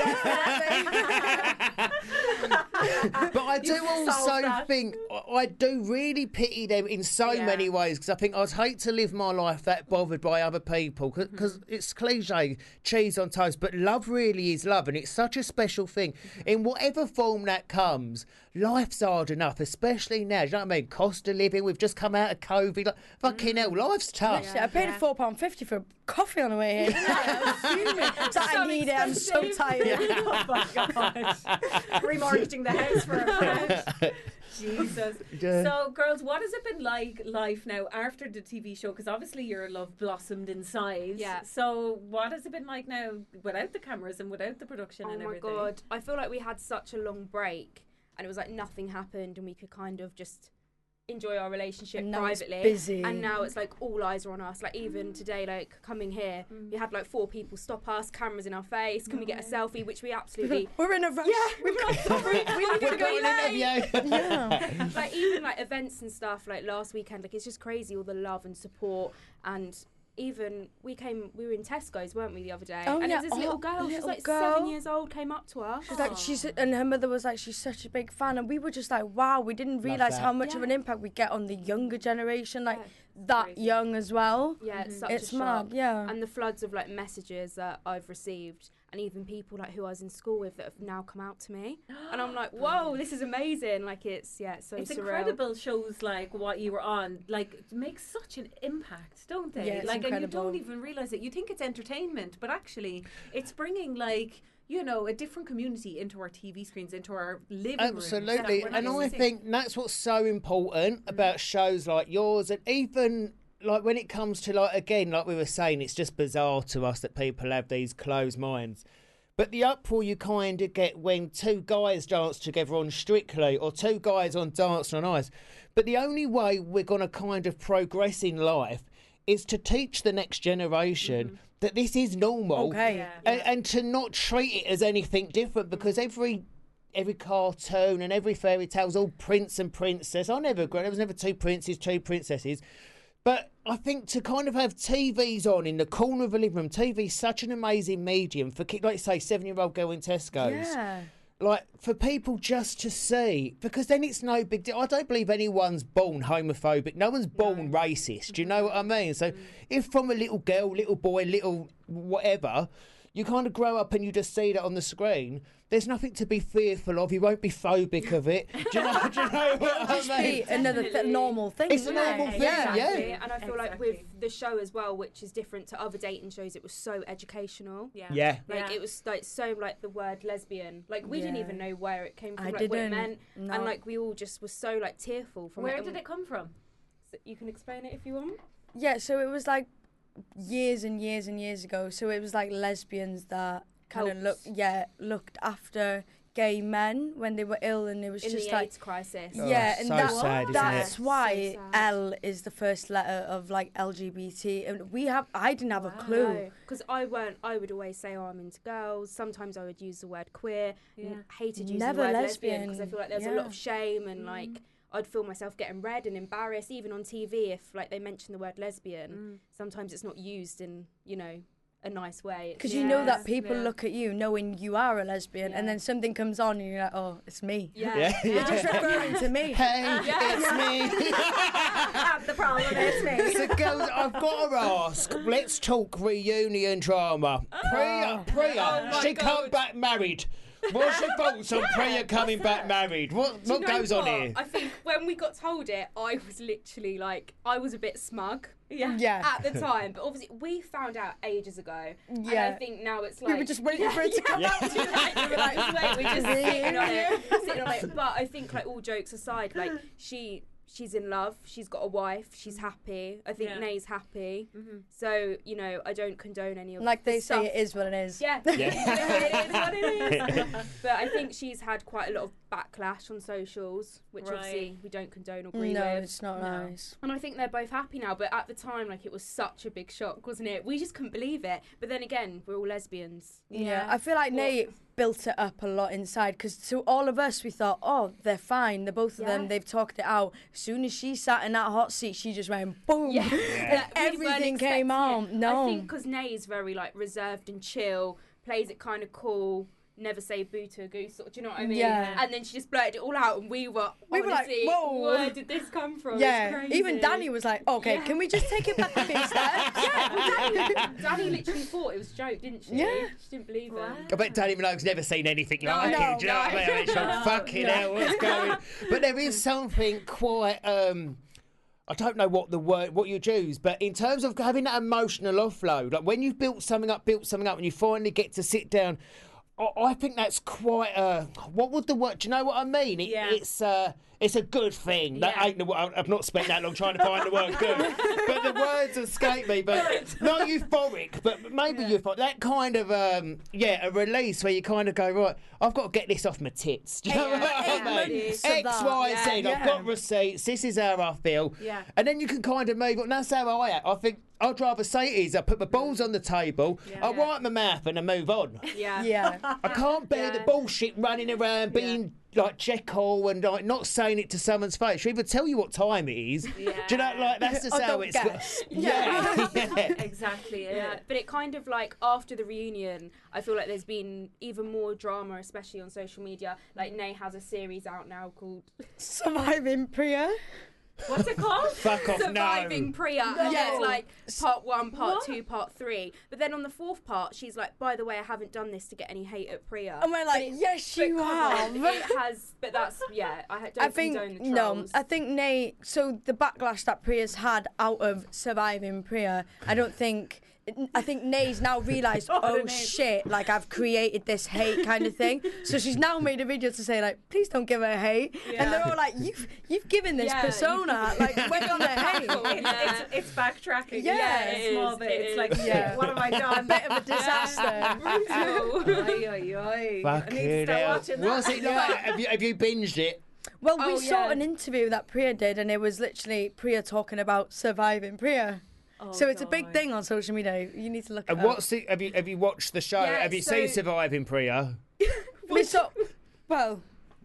Speaker 3: But I do
Speaker 4: You've solved
Speaker 3: also
Speaker 4: that.
Speaker 3: think I- I do really pity them in so
Speaker 4: Yeah.
Speaker 3: many ways because I think I'd hate to live my life that bothered by other people because
Speaker 4: Mm-hmm.
Speaker 3: it's cliche, cheese on toast, but love really is love and it's such a special thing.
Speaker 4: Mm-hmm.
Speaker 3: In whatever form that comes, life's hard enough, especially now. Do you know what I mean? Cost of living, we've just come out of COVID. Like, fucking hell, life's tough.
Speaker 7: Shit, I paid
Speaker 4: Yeah.
Speaker 7: four pound fifty for a coffee on the way here. I was fuming. It's like, I need it. I'm so tired.
Speaker 4: Oh my gosh. Remortgaging the house for a pound. Jesus.
Speaker 3: Yeah.
Speaker 4: So, girls, what has it been like life now after the T V show? Because obviously your love blossomed inside.
Speaker 8: Yeah.
Speaker 4: So, what has it been like now without the cameras and without the production
Speaker 8: Oh
Speaker 4: and
Speaker 8: my
Speaker 4: everything?
Speaker 8: god, I feel like we had such a long break, and it was like nothing happened, and we could kind of just enjoy our relationship
Speaker 7: And now it's
Speaker 8: privately.
Speaker 7: busy.
Speaker 8: And now it's like all eyes are on us. Like even today, like coming here, we had like four people stop us, cameras in our face. Can we get a selfie? Which we absolutely.
Speaker 7: We're in a rush.
Speaker 8: Yeah, we were like, sorry, we need to
Speaker 3: We've
Speaker 8: go
Speaker 3: got an
Speaker 8: late.
Speaker 3: interview.
Speaker 7: Yeah.
Speaker 8: Like even like events and stuff like last weekend, like it's just crazy all the love and support. And even we came we were in Tesco's, weren't we, the other day?
Speaker 7: Oh,
Speaker 8: and
Speaker 7: yeah.
Speaker 8: it was this little
Speaker 7: Oh,
Speaker 8: girl, she was
Speaker 7: little
Speaker 8: like
Speaker 7: girl.
Speaker 8: seven years old, came up to us.
Speaker 7: She's like, she's, and her mother was like, she's such a big fan, and we were just like, wow, we didn't realise
Speaker 3: that.
Speaker 7: how much of
Speaker 8: Yeah.
Speaker 7: an impact we get on the younger generation, like
Speaker 8: Yeah,
Speaker 7: that
Speaker 8: crazy.
Speaker 7: young as well.
Speaker 8: Yeah, it's such
Speaker 7: It's
Speaker 8: a
Speaker 7: mad,
Speaker 8: shock.
Speaker 7: yeah.
Speaker 8: And the floods of like messages that I've received, and even people like who I was in school with that have now come out to me, and I'm like, whoa, this is amazing. Like it's yeah, it's so
Speaker 4: It's
Speaker 8: surreal.
Speaker 4: incredible shows like what you were on, like make such an impact, don't they?
Speaker 7: Yeah, it's
Speaker 4: like, and you
Speaker 7: incredible.
Speaker 4: don't even realize it. You think it's entertainment, but actually, it's bringing like you know a different community into our T V screens, into our living rooms.
Speaker 3: Absolutely,
Speaker 4: that we're not
Speaker 3: and I
Speaker 4: used to.
Speaker 3: think that's what's so important about shows like yours, and even like when it comes to like again, like we were saying, it's just bizarre to us that people have these closed minds. But the uproar you kind of get when two guys dance together on Strictly or two guys on Dance on Ice. But the only way we're going to kind of progress in life is to teach the next generation that this is normal.
Speaker 7: Okay.
Speaker 4: Yeah.
Speaker 3: And, and to not treat it as anything different because every every cartoon and every fairy tale's all prince and princess. I never agree. There was never two princes, two princesses. But I think to kind of have T Vs on in the corner of a living room, T V's such an amazing medium for, ki- like you say, seven-year-old girl in Tesco's.
Speaker 7: Yeah.
Speaker 3: Like, for people just to see, because then it's no big deal. I don't believe anyone's born homophobic. No one's born racist. Do you know what I mean? So if from a little girl, little boy, little whatever, you kind of grow up and you just see that on the screen, there's nothing to be fearful of. You won't be phobic of it. Do you know, do you know what
Speaker 7: Just
Speaker 3: I mean?
Speaker 7: be another th- normal thing.
Speaker 3: It's a
Speaker 7: isn't
Speaker 3: normal
Speaker 7: it?
Speaker 3: thing,
Speaker 7: Yeah.
Speaker 3: yeah.
Speaker 8: Exactly. And I feel like with
Speaker 4: Exactly.
Speaker 8: the show as well, which is different to other dating shows, it was so educational.
Speaker 4: Yeah.
Speaker 3: Yeah.
Speaker 8: Like
Speaker 4: Yeah.
Speaker 8: it was like so like the word lesbian. Like we didn't
Speaker 7: Yeah.
Speaker 8: even know where it came from,
Speaker 7: I
Speaker 8: like what it
Speaker 7: didn't,
Speaker 8: meant,
Speaker 7: no.
Speaker 8: and like we all just were so like tearful from
Speaker 4: Where
Speaker 8: it.
Speaker 4: did it come from?
Speaker 8: So you can explain it if you want.
Speaker 7: Yeah, so it was like years and years and years ago. So it was like lesbians that kind of
Speaker 8: Helps.
Speaker 7: looked, yeah, looked after gay men when they were ill, and it was
Speaker 8: In
Speaker 7: just
Speaker 8: the
Speaker 7: like,
Speaker 8: AIDS crisis.
Speaker 3: Oh,
Speaker 7: yeah, and
Speaker 3: so
Speaker 7: that,
Speaker 3: sad, isn't
Speaker 7: that's
Speaker 3: it?
Speaker 7: why
Speaker 8: So sad.
Speaker 7: L is the first letter of like L G B T, and we have, I didn't have a clue.
Speaker 8: Because I weren't. I would always say, "Oh, I'm into girls." Sometimes I would use the word queer.
Speaker 4: Yeah.
Speaker 8: N- hated using
Speaker 7: Never
Speaker 8: the word lesbian because I
Speaker 7: lesbian,
Speaker 8: feel like there was a
Speaker 7: yeah.
Speaker 8: lot of shame and like I'd feel myself getting red and embarrassed, even on T V if like they mention the word lesbian. Sometimes it's not used in you know a nice way.
Speaker 7: Because
Speaker 8: It's-
Speaker 7: you know
Speaker 4: Yeah,
Speaker 7: that people
Speaker 4: yeah.
Speaker 7: look at you knowing you are a lesbian, and
Speaker 8: Yeah.
Speaker 7: then something comes on and you're like, oh, it's me.
Speaker 8: Yeah,
Speaker 3: Yeah,
Speaker 7: You're just referring to me.
Speaker 3: Hey, it's me.
Speaker 4: The problem is me.
Speaker 3: So, girls, I've got to ask. Let's talk reunion drama. Priya, Priya,
Speaker 8: my
Speaker 3: she come
Speaker 8: God.
Speaker 3: back married. What's your thoughts on Priya coming back married? What
Speaker 8: Do you
Speaker 3: what
Speaker 8: know
Speaker 3: goes on
Speaker 8: what?
Speaker 3: here?
Speaker 8: I think when we got told it, I was literally like, I was a bit smug.
Speaker 4: Yeah.
Speaker 7: Yeah.
Speaker 8: At the time, but obviously we found out ages ago. And I
Speaker 7: Yeah.
Speaker 8: think now it's
Speaker 7: We
Speaker 8: like
Speaker 7: were just waiting for it to come
Speaker 8: yeah,
Speaker 7: out.
Speaker 8: yeah. We were like, just wait, we're just sitting on it, sitting on it. But I think, like, all jokes aside, like she, she's in love. She's got a wife. She's happy. I think
Speaker 4: Yeah.
Speaker 8: Nay's happy. So you know, I don't condone any of
Speaker 7: Like
Speaker 8: the
Speaker 7: they
Speaker 8: stuff.
Speaker 7: say, it is what it is.
Speaker 8: Yeah, it is what it is. But I think she's had quite a lot of backlash on socials, which
Speaker 4: Right.
Speaker 8: obviously we don't condone or agree
Speaker 7: No,
Speaker 8: with.
Speaker 7: it's not
Speaker 4: No.
Speaker 7: nice.
Speaker 8: And I think they're both happy now, but at the time, like, it was such a big shock, wasn't it? We just couldn't believe it. But then again, we're all lesbians.
Speaker 7: Yeah, I feel like
Speaker 8: Well-
Speaker 7: Nate built it up a lot inside because to all of us, we thought, oh, they're fine. The both of them,
Speaker 8: Yeah.
Speaker 7: they've talked it out. As soon as she sat in that hot seat, she just went boom.
Speaker 8: Yeah.
Speaker 7: And
Speaker 8: Yeah, we weren't
Speaker 7: everything came
Speaker 8: expecting
Speaker 7: out.
Speaker 8: it.
Speaker 7: No.
Speaker 8: I think because Nay is very, like, reserved and chill, plays it kind of cool, never say boo to a goose, sort of, do you know what I mean?
Speaker 7: Yeah.
Speaker 8: And then she just blurted it all out, and we were,
Speaker 7: We were like,
Speaker 8: honestly,
Speaker 7: whoa.
Speaker 8: where did this come from? It's
Speaker 7: Yeah,
Speaker 8: crazy.
Speaker 7: even Danny was like, okay,
Speaker 8: Yeah.
Speaker 7: can we just take it back a few steps?
Speaker 8: Yeah, well, Danny, Danny literally thought it was a joke, didn't she?
Speaker 7: Yeah.
Speaker 8: She didn't believe it.
Speaker 3: I bet Danny Minogue's never seen anything like
Speaker 8: No,
Speaker 3: it. Do you know what I mean?
Speaker 8: no.
Speaker 3: It's like, fucking hell, what's going on? But there is something quite. Um, I don't know what the word, what you choose, but in terms of having that emotional offload, like when you've built something up, built something up, and you finally get to sit down, I, I think that's quite a. What would the word? Do you know what I mean? It,
Speaker 4: Yeah.
Speaker 3: It's uh, it's a good thing. That
Speaker 4: Yeah.
Speaker 3: ain't the word. I've not spent that long trying to find the word good, but the words escape me. But not euphoric, but maybe euphoric. That kind of um, yeah, a release where you kind of go, right, I've got to get this off my tits. Do you know
Speaker 7: Eight-
Speaker 3: what I
Speaker 7: eight
Speaker 3: mean?
Speaker 7: months of
Speaker 3: X,
Speaker 7: that.
Speaker 3: Y,
Speaker 4: Yeah,
Speaker 3: Z. I've
Speaker 7: yeah.
Speaker 3: got receipts. This is how I feel.
Speaker 4: Yeah.
Speaker 3: And then you can kind of move on. That's how I act. I think I'd rather say it is. I put my balls on the table. I wipe my mouth and I move on.
Speaker 8: Yeah.
Speaker 7: Yeah.
Speaker 3: I can't bear the
Speaker 8: Yeah.
Speaker 3: bullshit running around being like Jekyll and like not saying it to someone's face. She'll either tell you what time it is. Do you know, like that's just
Speaker 7: Or
Speaker 3: how
Speaker 7: don't
Speaker 3: it's.
Speaker 7: guess.
Speaker 3: Yeah. yeah.
Speaker 4: Exactly.
Speaker 8: Yeah,
Speaker 4: Yeah.
Speaker 8: but it kind of like after the reunion, I feel like there's been even more drama, especially on social media. Like Nay has a series out now called
Speaker 7: Surviving Priya.
Speaker 8: what's it called?
Speaker 3: Fuck off,
Speaker 8: Surviving
Speaker 3: no.
Speaker 8: Priya. And yeah, it's
Speaker 7: No.
Speaker 8: like part one, part
Speaker 4: What?
Speaker 8: two, part three. But then on the fourth part, she's like, by the way, I haven't done this to get any hate at Priya.
Speaker 7: And we're like, yes,
Speaker 8: But
Speaker 7: you
Speaker 8: come on,
Speaker 7: have.
Speaker 8: it has, but that's yeah. I don't
Speaker 7: I think
Speaker 8: condone the
Speaker 7: no.
Speaker 8: trolls.
Speaker 7: I think Nate. So the backlash that Priya's had out of surviving Priya, I don't think. I think Nay's now realised, oh shit, like I've created this hate kind of thing. So she's now made a video to say like, please don't give her hate. And they're all like, you've you've given this
Speaker 8: Yeah,
Speaker 7: persona, like we're gonna hate.
Speaker 4: It's,
Speaker 8: Yeah.
Speaker 4: it's, it's backtracking.
Speaker 7: Yeah,
Speaker 4: it's
Speaker 8: it
Speaker 4: a small
Speaker 8: is,
Speaker 4: bit.
Speaker 8: it
Speaker 4: It's
Speaker 8: is.
Speaker 4: like,
Speaker 7: Yeah.
Speaker 4: what have I done?
Speaker 7: Bit of a disaster.
Speaker 8: Brutal.
Speaker 4: Oy, oy, oy. I
Speaker 3: Fuck
Speaker 4: need to
Speaker 3: it
Speaker 4: start
Speaker 3: out.
Speaker 4: watching that.
Speaker 3: What's it like? Have you have you binged it?
Speaker 7: Well, we
Speaker 8: Oh,
Speaker 7: saw
Speaker 8: yeah.
Speaker 7: an interview that Priya did, and it was literally Priya talking about surviving Priya.
Speaker 4: Oh,
Speaker 7: so it's a big
Speaker 4: God.
Speaker 7: thing on social media. You need to look.
Speaker 3: And
Speaker 7: it up.
Speaker 3: what's the? Have you have you watched the show?
Speaker 8: Yeah,
Speaker 3: have you
Speaker 8: so-
Speaker 3: seen Surviving Priya?
Speaker 7: We saw. Well,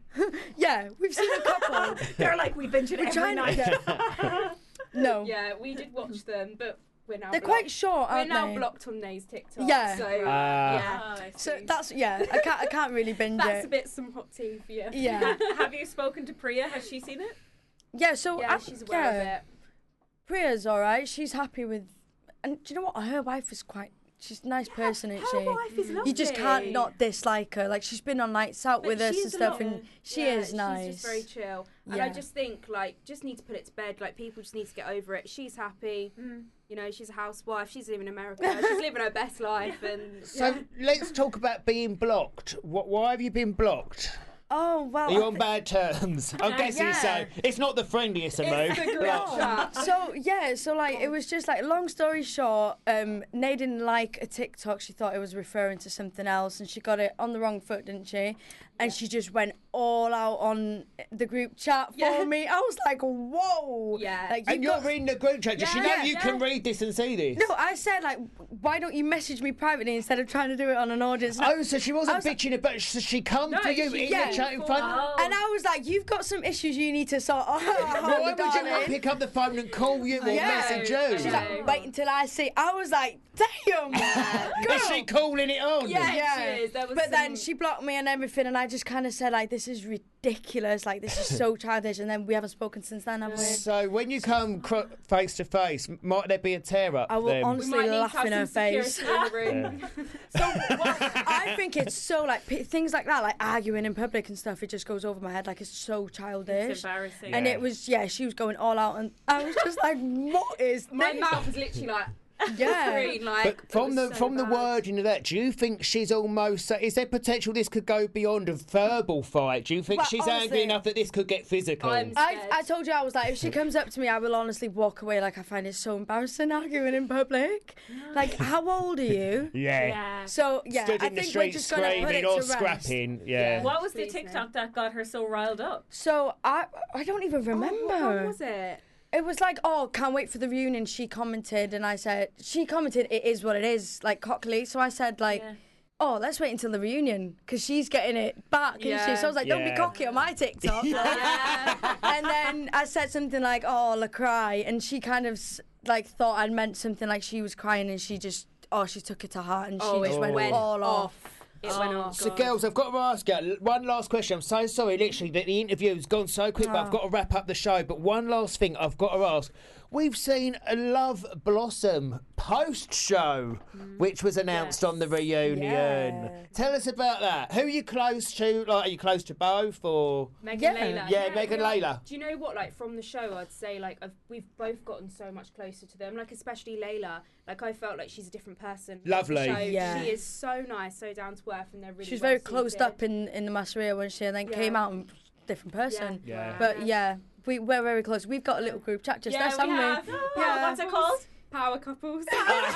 Speaker 7: yeah, we've seen a couple.
Speaker 4: They're like, we binge it every
Speaker 7: trying to
Speaker 4: night.
Speaker 7: get- No.
Speaker 8: Yeah, we did watch them, but we're now
Speaker 7: They're
Speaker 8: blocked.
Speaker 7: quite short,
Speaker 8: We're
Speaker 7: aren't
Speaker 8: now
Speaker 7: they?
Speaker 8: blocked on Nay's TikTok.
Speaker 7: Yeah.
Speaker 8: So,
Speaker 3: Ah.
Speaker 8: yeah.
Speaker 4: Oh, I
Speaker 7: So
Speaker 4: see.
Speaker 7: that's yeah. I can't I can't really binge
Speaker 8: That's
Speaker 7: it.
Speaker 8: a bit some hot tea for you.
Speaker 7: Yeah.
Speaker 4: Have you spoken to Priya? Has she seen it?
Speaker 7: Yeah. So
Speaker 8: Yeah,
Speaker 7: I-
Speaker 8: she's aware
Speaker 7: yeah.
Speaker 8: of it.
Speaker 7: Priya's all right. She's happy with, and do you know what? Her wife is quite. She's a nice person, isn't
Speaker 4: Her
Speaker 7: she?
Speaker 4: wife is lovely.
Speaker 7: You just can't not dislike her. Like she's been on nights out
Speaker 8: But
Speaker 7: with us
Speaker 8: she's
Speaker 7: and
Speaker 8: a
Speaker 7: stuff,
Speaker 8: lot-
Speaker 7: and she
Speaker 8: yeah,
Speaker 7: is nice.
Speaker 8: She's just very chill. And
Speaker 7: Yeah.
Speaker 8: I just think, like, just need to put it to bed. Like, people just need to get over it. She's happy.
Speaker 4: Mm.
Speaker 8: You know, she's a housewife. She's living in America. She's living her best life. And
Speaker 3: So
Speaker 8: yeah.
Speaker 3: let's talk about being blocked. What? Why have you been blocked?
Speaker 7: Oh well.
Speaker 3: Are you
Speaker 7: I
Speaker 3: on
Speaker 7: thi-
Speaker 3: bad terms? I'm guessing
Speaker 7: Yeah.
Speaker 3: so. It's not the friendliest of
Speaker 8: It's
Speaker 3: moves.
Speaker 8: the group
Speaker 3: but-
Speaker 8: chat.
Speaker 7: So yeah, so like it was just like long story short, um, Nay didn't like a TikTok. She thought it was referring to something else, and she got it on the wrong foot, didn't she? And she just went all out on the group chat for
Speaker 8: Yeah.
Speaker 7: me. I was like, whoa.
Speaker 8: Yeah.
Speaker 7: Like
Speaker 3: And
Speaker 7: you
Speaker 3: you're
Speaker 7: got.
Speaker 3: reading the group chat. Does she
Speaker 8: Yeah,
Speaker 3: know
Speaker 8: yeah,
Speaker 3: you
Speaker 8: yeah.
Speaker 3: can read this and see this?
Speaker 7: No, I said like, why don't you message me privately instead of trying to do it on an audience? And I-
Speaker 3: Oh, so she wasn't
Speaker 7: I was like-
Speaker 3: bitching about. So she come
Speaker 8: No,
Speaker 3: to you
Speaker 8: she-
Speaker 3: in
Speaker 7: yeah.
Speaker 3: the chat in front.
Speaker 4: Oh.
Speaker 7: And I was like, you've got some issues you need to sort out.
Speaker 3: Why would you not
Speaker 7: darling."
Speaker 3: pick up the phone and call you or
Speaker 7: Yeah.
Speaker 3: message you?
Speaker 8: I
Speaker 7: She's
Speaker 8: know.
Speaker 7: like, wait until I see. I was like, damn.
Speaker 3: Is she calling it on?
Speaker 8: Yeah,
Speaker 7: Yeah.
Speaker 8: she is. There was
Speaker 7: But then
Speaker 8: some-
Speaker 7: she blocked me and everything, and I just kind of said like, "This is ridiculous. Like, this is so childish." And then we haven't spoken since then, have we?
Speaker 3: So when you come cro- face to face, might there be a tear up?
Speaker 7: I will
Speaker 3: then?
Speaker 8: we
Speaker 7: honestly
Speaker 8: might need to
Speaker 7: laugh
Speaker 8: have
Speaker 7: in her
Speaker 8: some
Speaker 7: face.
Speaker 8: security in the room.
Speaker 7: So well, I think it's so like p- things like that, like arguing in public and stuff. It just goes over my head. Like it's so childish.
Speaker 4: It's embarrassing.
Speaker 7: And
Speaker 3: Yeah.
Speaker 7: it was yeah, she was going all out, and I was just like, "What is
Speaker 8: My
Speaker 7: this?"
Speaker 8: mouth was literally like
Speaker 7: Yeah.
Speaker 8: green, like.
Speaker 3: But from
Speaker 8: it
Speaker 3: the
Speaker 8: was so
Speaker 3: from the
Speaker 8: bad.
Speaker 3: wording of that, do you think she's almost? Is there potential this could go beyond a verbal fight? Do you think
Speaker 7: Well,
Speaker 3: she's angry
Speaker 7: honestly-
Speaker 3: enough that this could get physical?
Speaker 8: I'm-
Speaker 7: I,
Speaker 8: scared.
Speaker 7: I told you I was like, if she comes up to me, I will honestly walk away. Like I find it so embarrassing arguing in public. Like, how old are you?
Speaker 3: yeah.
Speaker 4: Yeah.
Speaker 7: So yeah,
Speaker 3: Stood
Speaker 7: I
Speaker 3: in the
Speaker 7: think we're
Speaker 3: street
Speaker 7: just gonna put
Speaker 3: screaming
Speaker 7: it
Speaker 3: or
Speaker 7: to rest.
Speaker 3: scrapping. Yeah.
Speaker 8: Yeah.
Speaker 4: What was the
Speaker 8: Please, no.
Speaker 4: TikTok that got her so riled up?
Speaker 7: So I I don't even remember.
Speaker 8: Oh, what one was it?
Speaker 7: It was like, oh, can't wait for the reunion. She commented, and I said, she commented, it is what it is, like cockily. So I said, like,
Speaker 4: Yeah.
Speaker 7: oh, let's wait until the reunion because she's getting it back, isn't
Speaker 8: Yeah.
Speaker 7: she? So I was like, don't
Speaker 3: Yeah.
Speaker 7: be cocky on my TikTok.
Speaker 8: Yeah.
Speaker 7: And then I said something like, oh, la cry, and she kind of s- like thought I'd meant something like she was crying, and she just, oh, she took it to heart, and
Speaker 8: Oh,
Speaker 7: she just
Speaker 8: it
Speaker 7: went
Speaker 8: went
Speaker 7: all off.
Speaker 8: off. It went off.
Speaker 3: So, girls, I've got to ask you one last question. I'm so sorry, literally, that the interview's gone so quick, but I've got to wrap up the show. But one last thing I've got to ask. We've seen a Love Blossom post show, which was announced on the reunion.
Speaker 7: Yeah.
Speaker 3: Tell us about that. Who are you close to? Like, are you close to both or?
Speaker 8: Megan
Speaker 7: Yeah.
Speaker 8: Layla.
Speaker 3: Yeah, Megan
Speaker 8: we are-
Speaker 3: Layla.
Speaker 8: Do you know what? Like from the show, I'd say like I've, we've both gotten so much closer to them. Like especially Layla. Like I felt like she's a different person. on the
Speaker 3: Lovely.
Speaker 8: show.
Speaker 7: Yeah.
Speaker 8: She is so nice, so down to earth, and they're really.
Speaker 7: She was
Speaker 8: well
Speaker 7: very closed
Speaker 8: suited.
Speaker 7: up in, in the Masseria when she and then
Speaker 8: Yeah.
Speaker 7: came out and different person.
Speaker 3: Yeah.
Speaker 7: But yeah, we, we're very close. We've got a little group chat just
Speaker 8: Yeah,
Speaker 7: there,
Speaker 8: we
Speaker 7: haven't
Speaker 8: have.
Speaker 7: we?
Speaker 8: Yeah.
Speaker 4: What's it called?
Speaker 8: Power couples.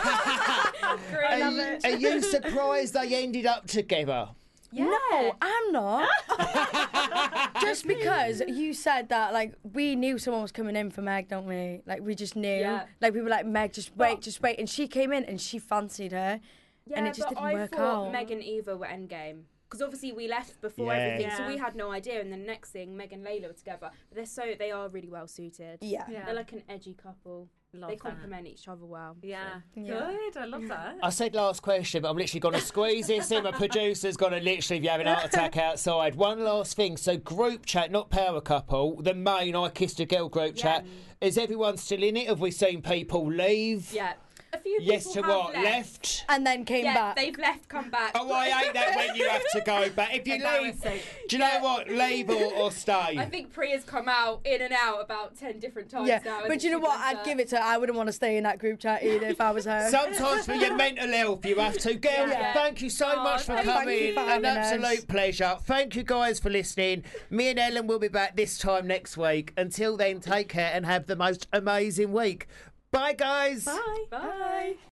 Speaker 3: Are,
Speaker 8: Great.
Speaker 3: you, are you surprised they ended up together?
Speaker 7: No, I'm not. Just because you said that, like, we knew someone was coming in for Meg, don't we? Like, we just knew.
Speaker 8: Yeah.
Speaker 7: Like, we were like, Meg, just wait, just wait. And she came in and she fancied her.
Speaker 8: Yeah,
Speaker 7: and it just
Speaker 8: but
Speaker 7: didn't
Speaker 8: I
Speaker 7: work
Speaker 8: thought
Speaker 7: out.
Speaker 8: Meg and Eva were endgame. Because obviously we left before
Speaker 3: Yeah.
Speaker 8: everything, so
Speaker 4: Yeah.
Speaker 8: we had no idea. And then next thing, Meg and Layla were together. But they're so they are really well suited.
Speaker 7: Yeah.
Speaker 4: Yeah.
Speaker 8: They're like an edgy couple.
Speaker 4: Love
Speaker 8: they
Speaker 4: that.
Speaker 8: complement each other well.
Speaker 4: Yeah.
Speaker 7: Yeah.
Speaker 4: Good. I love that.
Speaker 3: I said last question, but I'm literally going to squeeze this in. My producer's going to literally be having a heart attack outside. One last thing. So, group chat, not power couple. The main I Kissed a Girl group chat. Is everyone still in it? Have we seen people leave?
Speaker 8: Yeah. A few
Speaker 3: Yes to
Speaker 8: people have
Speaker 3: what?
Speaker 8: left.
Speaker 3: Left?
Speaker 7: And then came
Speaker 8: Yeah,
Speaker 7: back.
Speaker 8: they've left, come back.
Speaker 3: Oh, I hate that when you have to go back. If you leave,
Speaker 8: Embarrassing.
Speaker 3: do you know what? Leave or, or stay.
Speaker 8: I think Priya's come out in and out about ten different times
Speaker 7: yeah,
Speaker 8: now.
Speaker 7: but you know what? I'd give it to her. I wouldn't want to stay in that group chat either if I was her.
Speaker 3: Sometimes for your mental health, you have to. Girls,
Speaker 8: Yeah.
Speaker 3: thank you so
Speaker 8: Oh,
Speaker 3: much for
Speaker 8: thank you
Speaker 3: coming.
Speaker 7: for
Speaker 3: An
Speaker 7: having us.
Speaker 3: absolute pleasure. Thank you guys for listening. Me and Ellen will be back this time next week. Until then, take care and have the most amazing week. Bye, guys.
Speaker 8: Bye. Bye.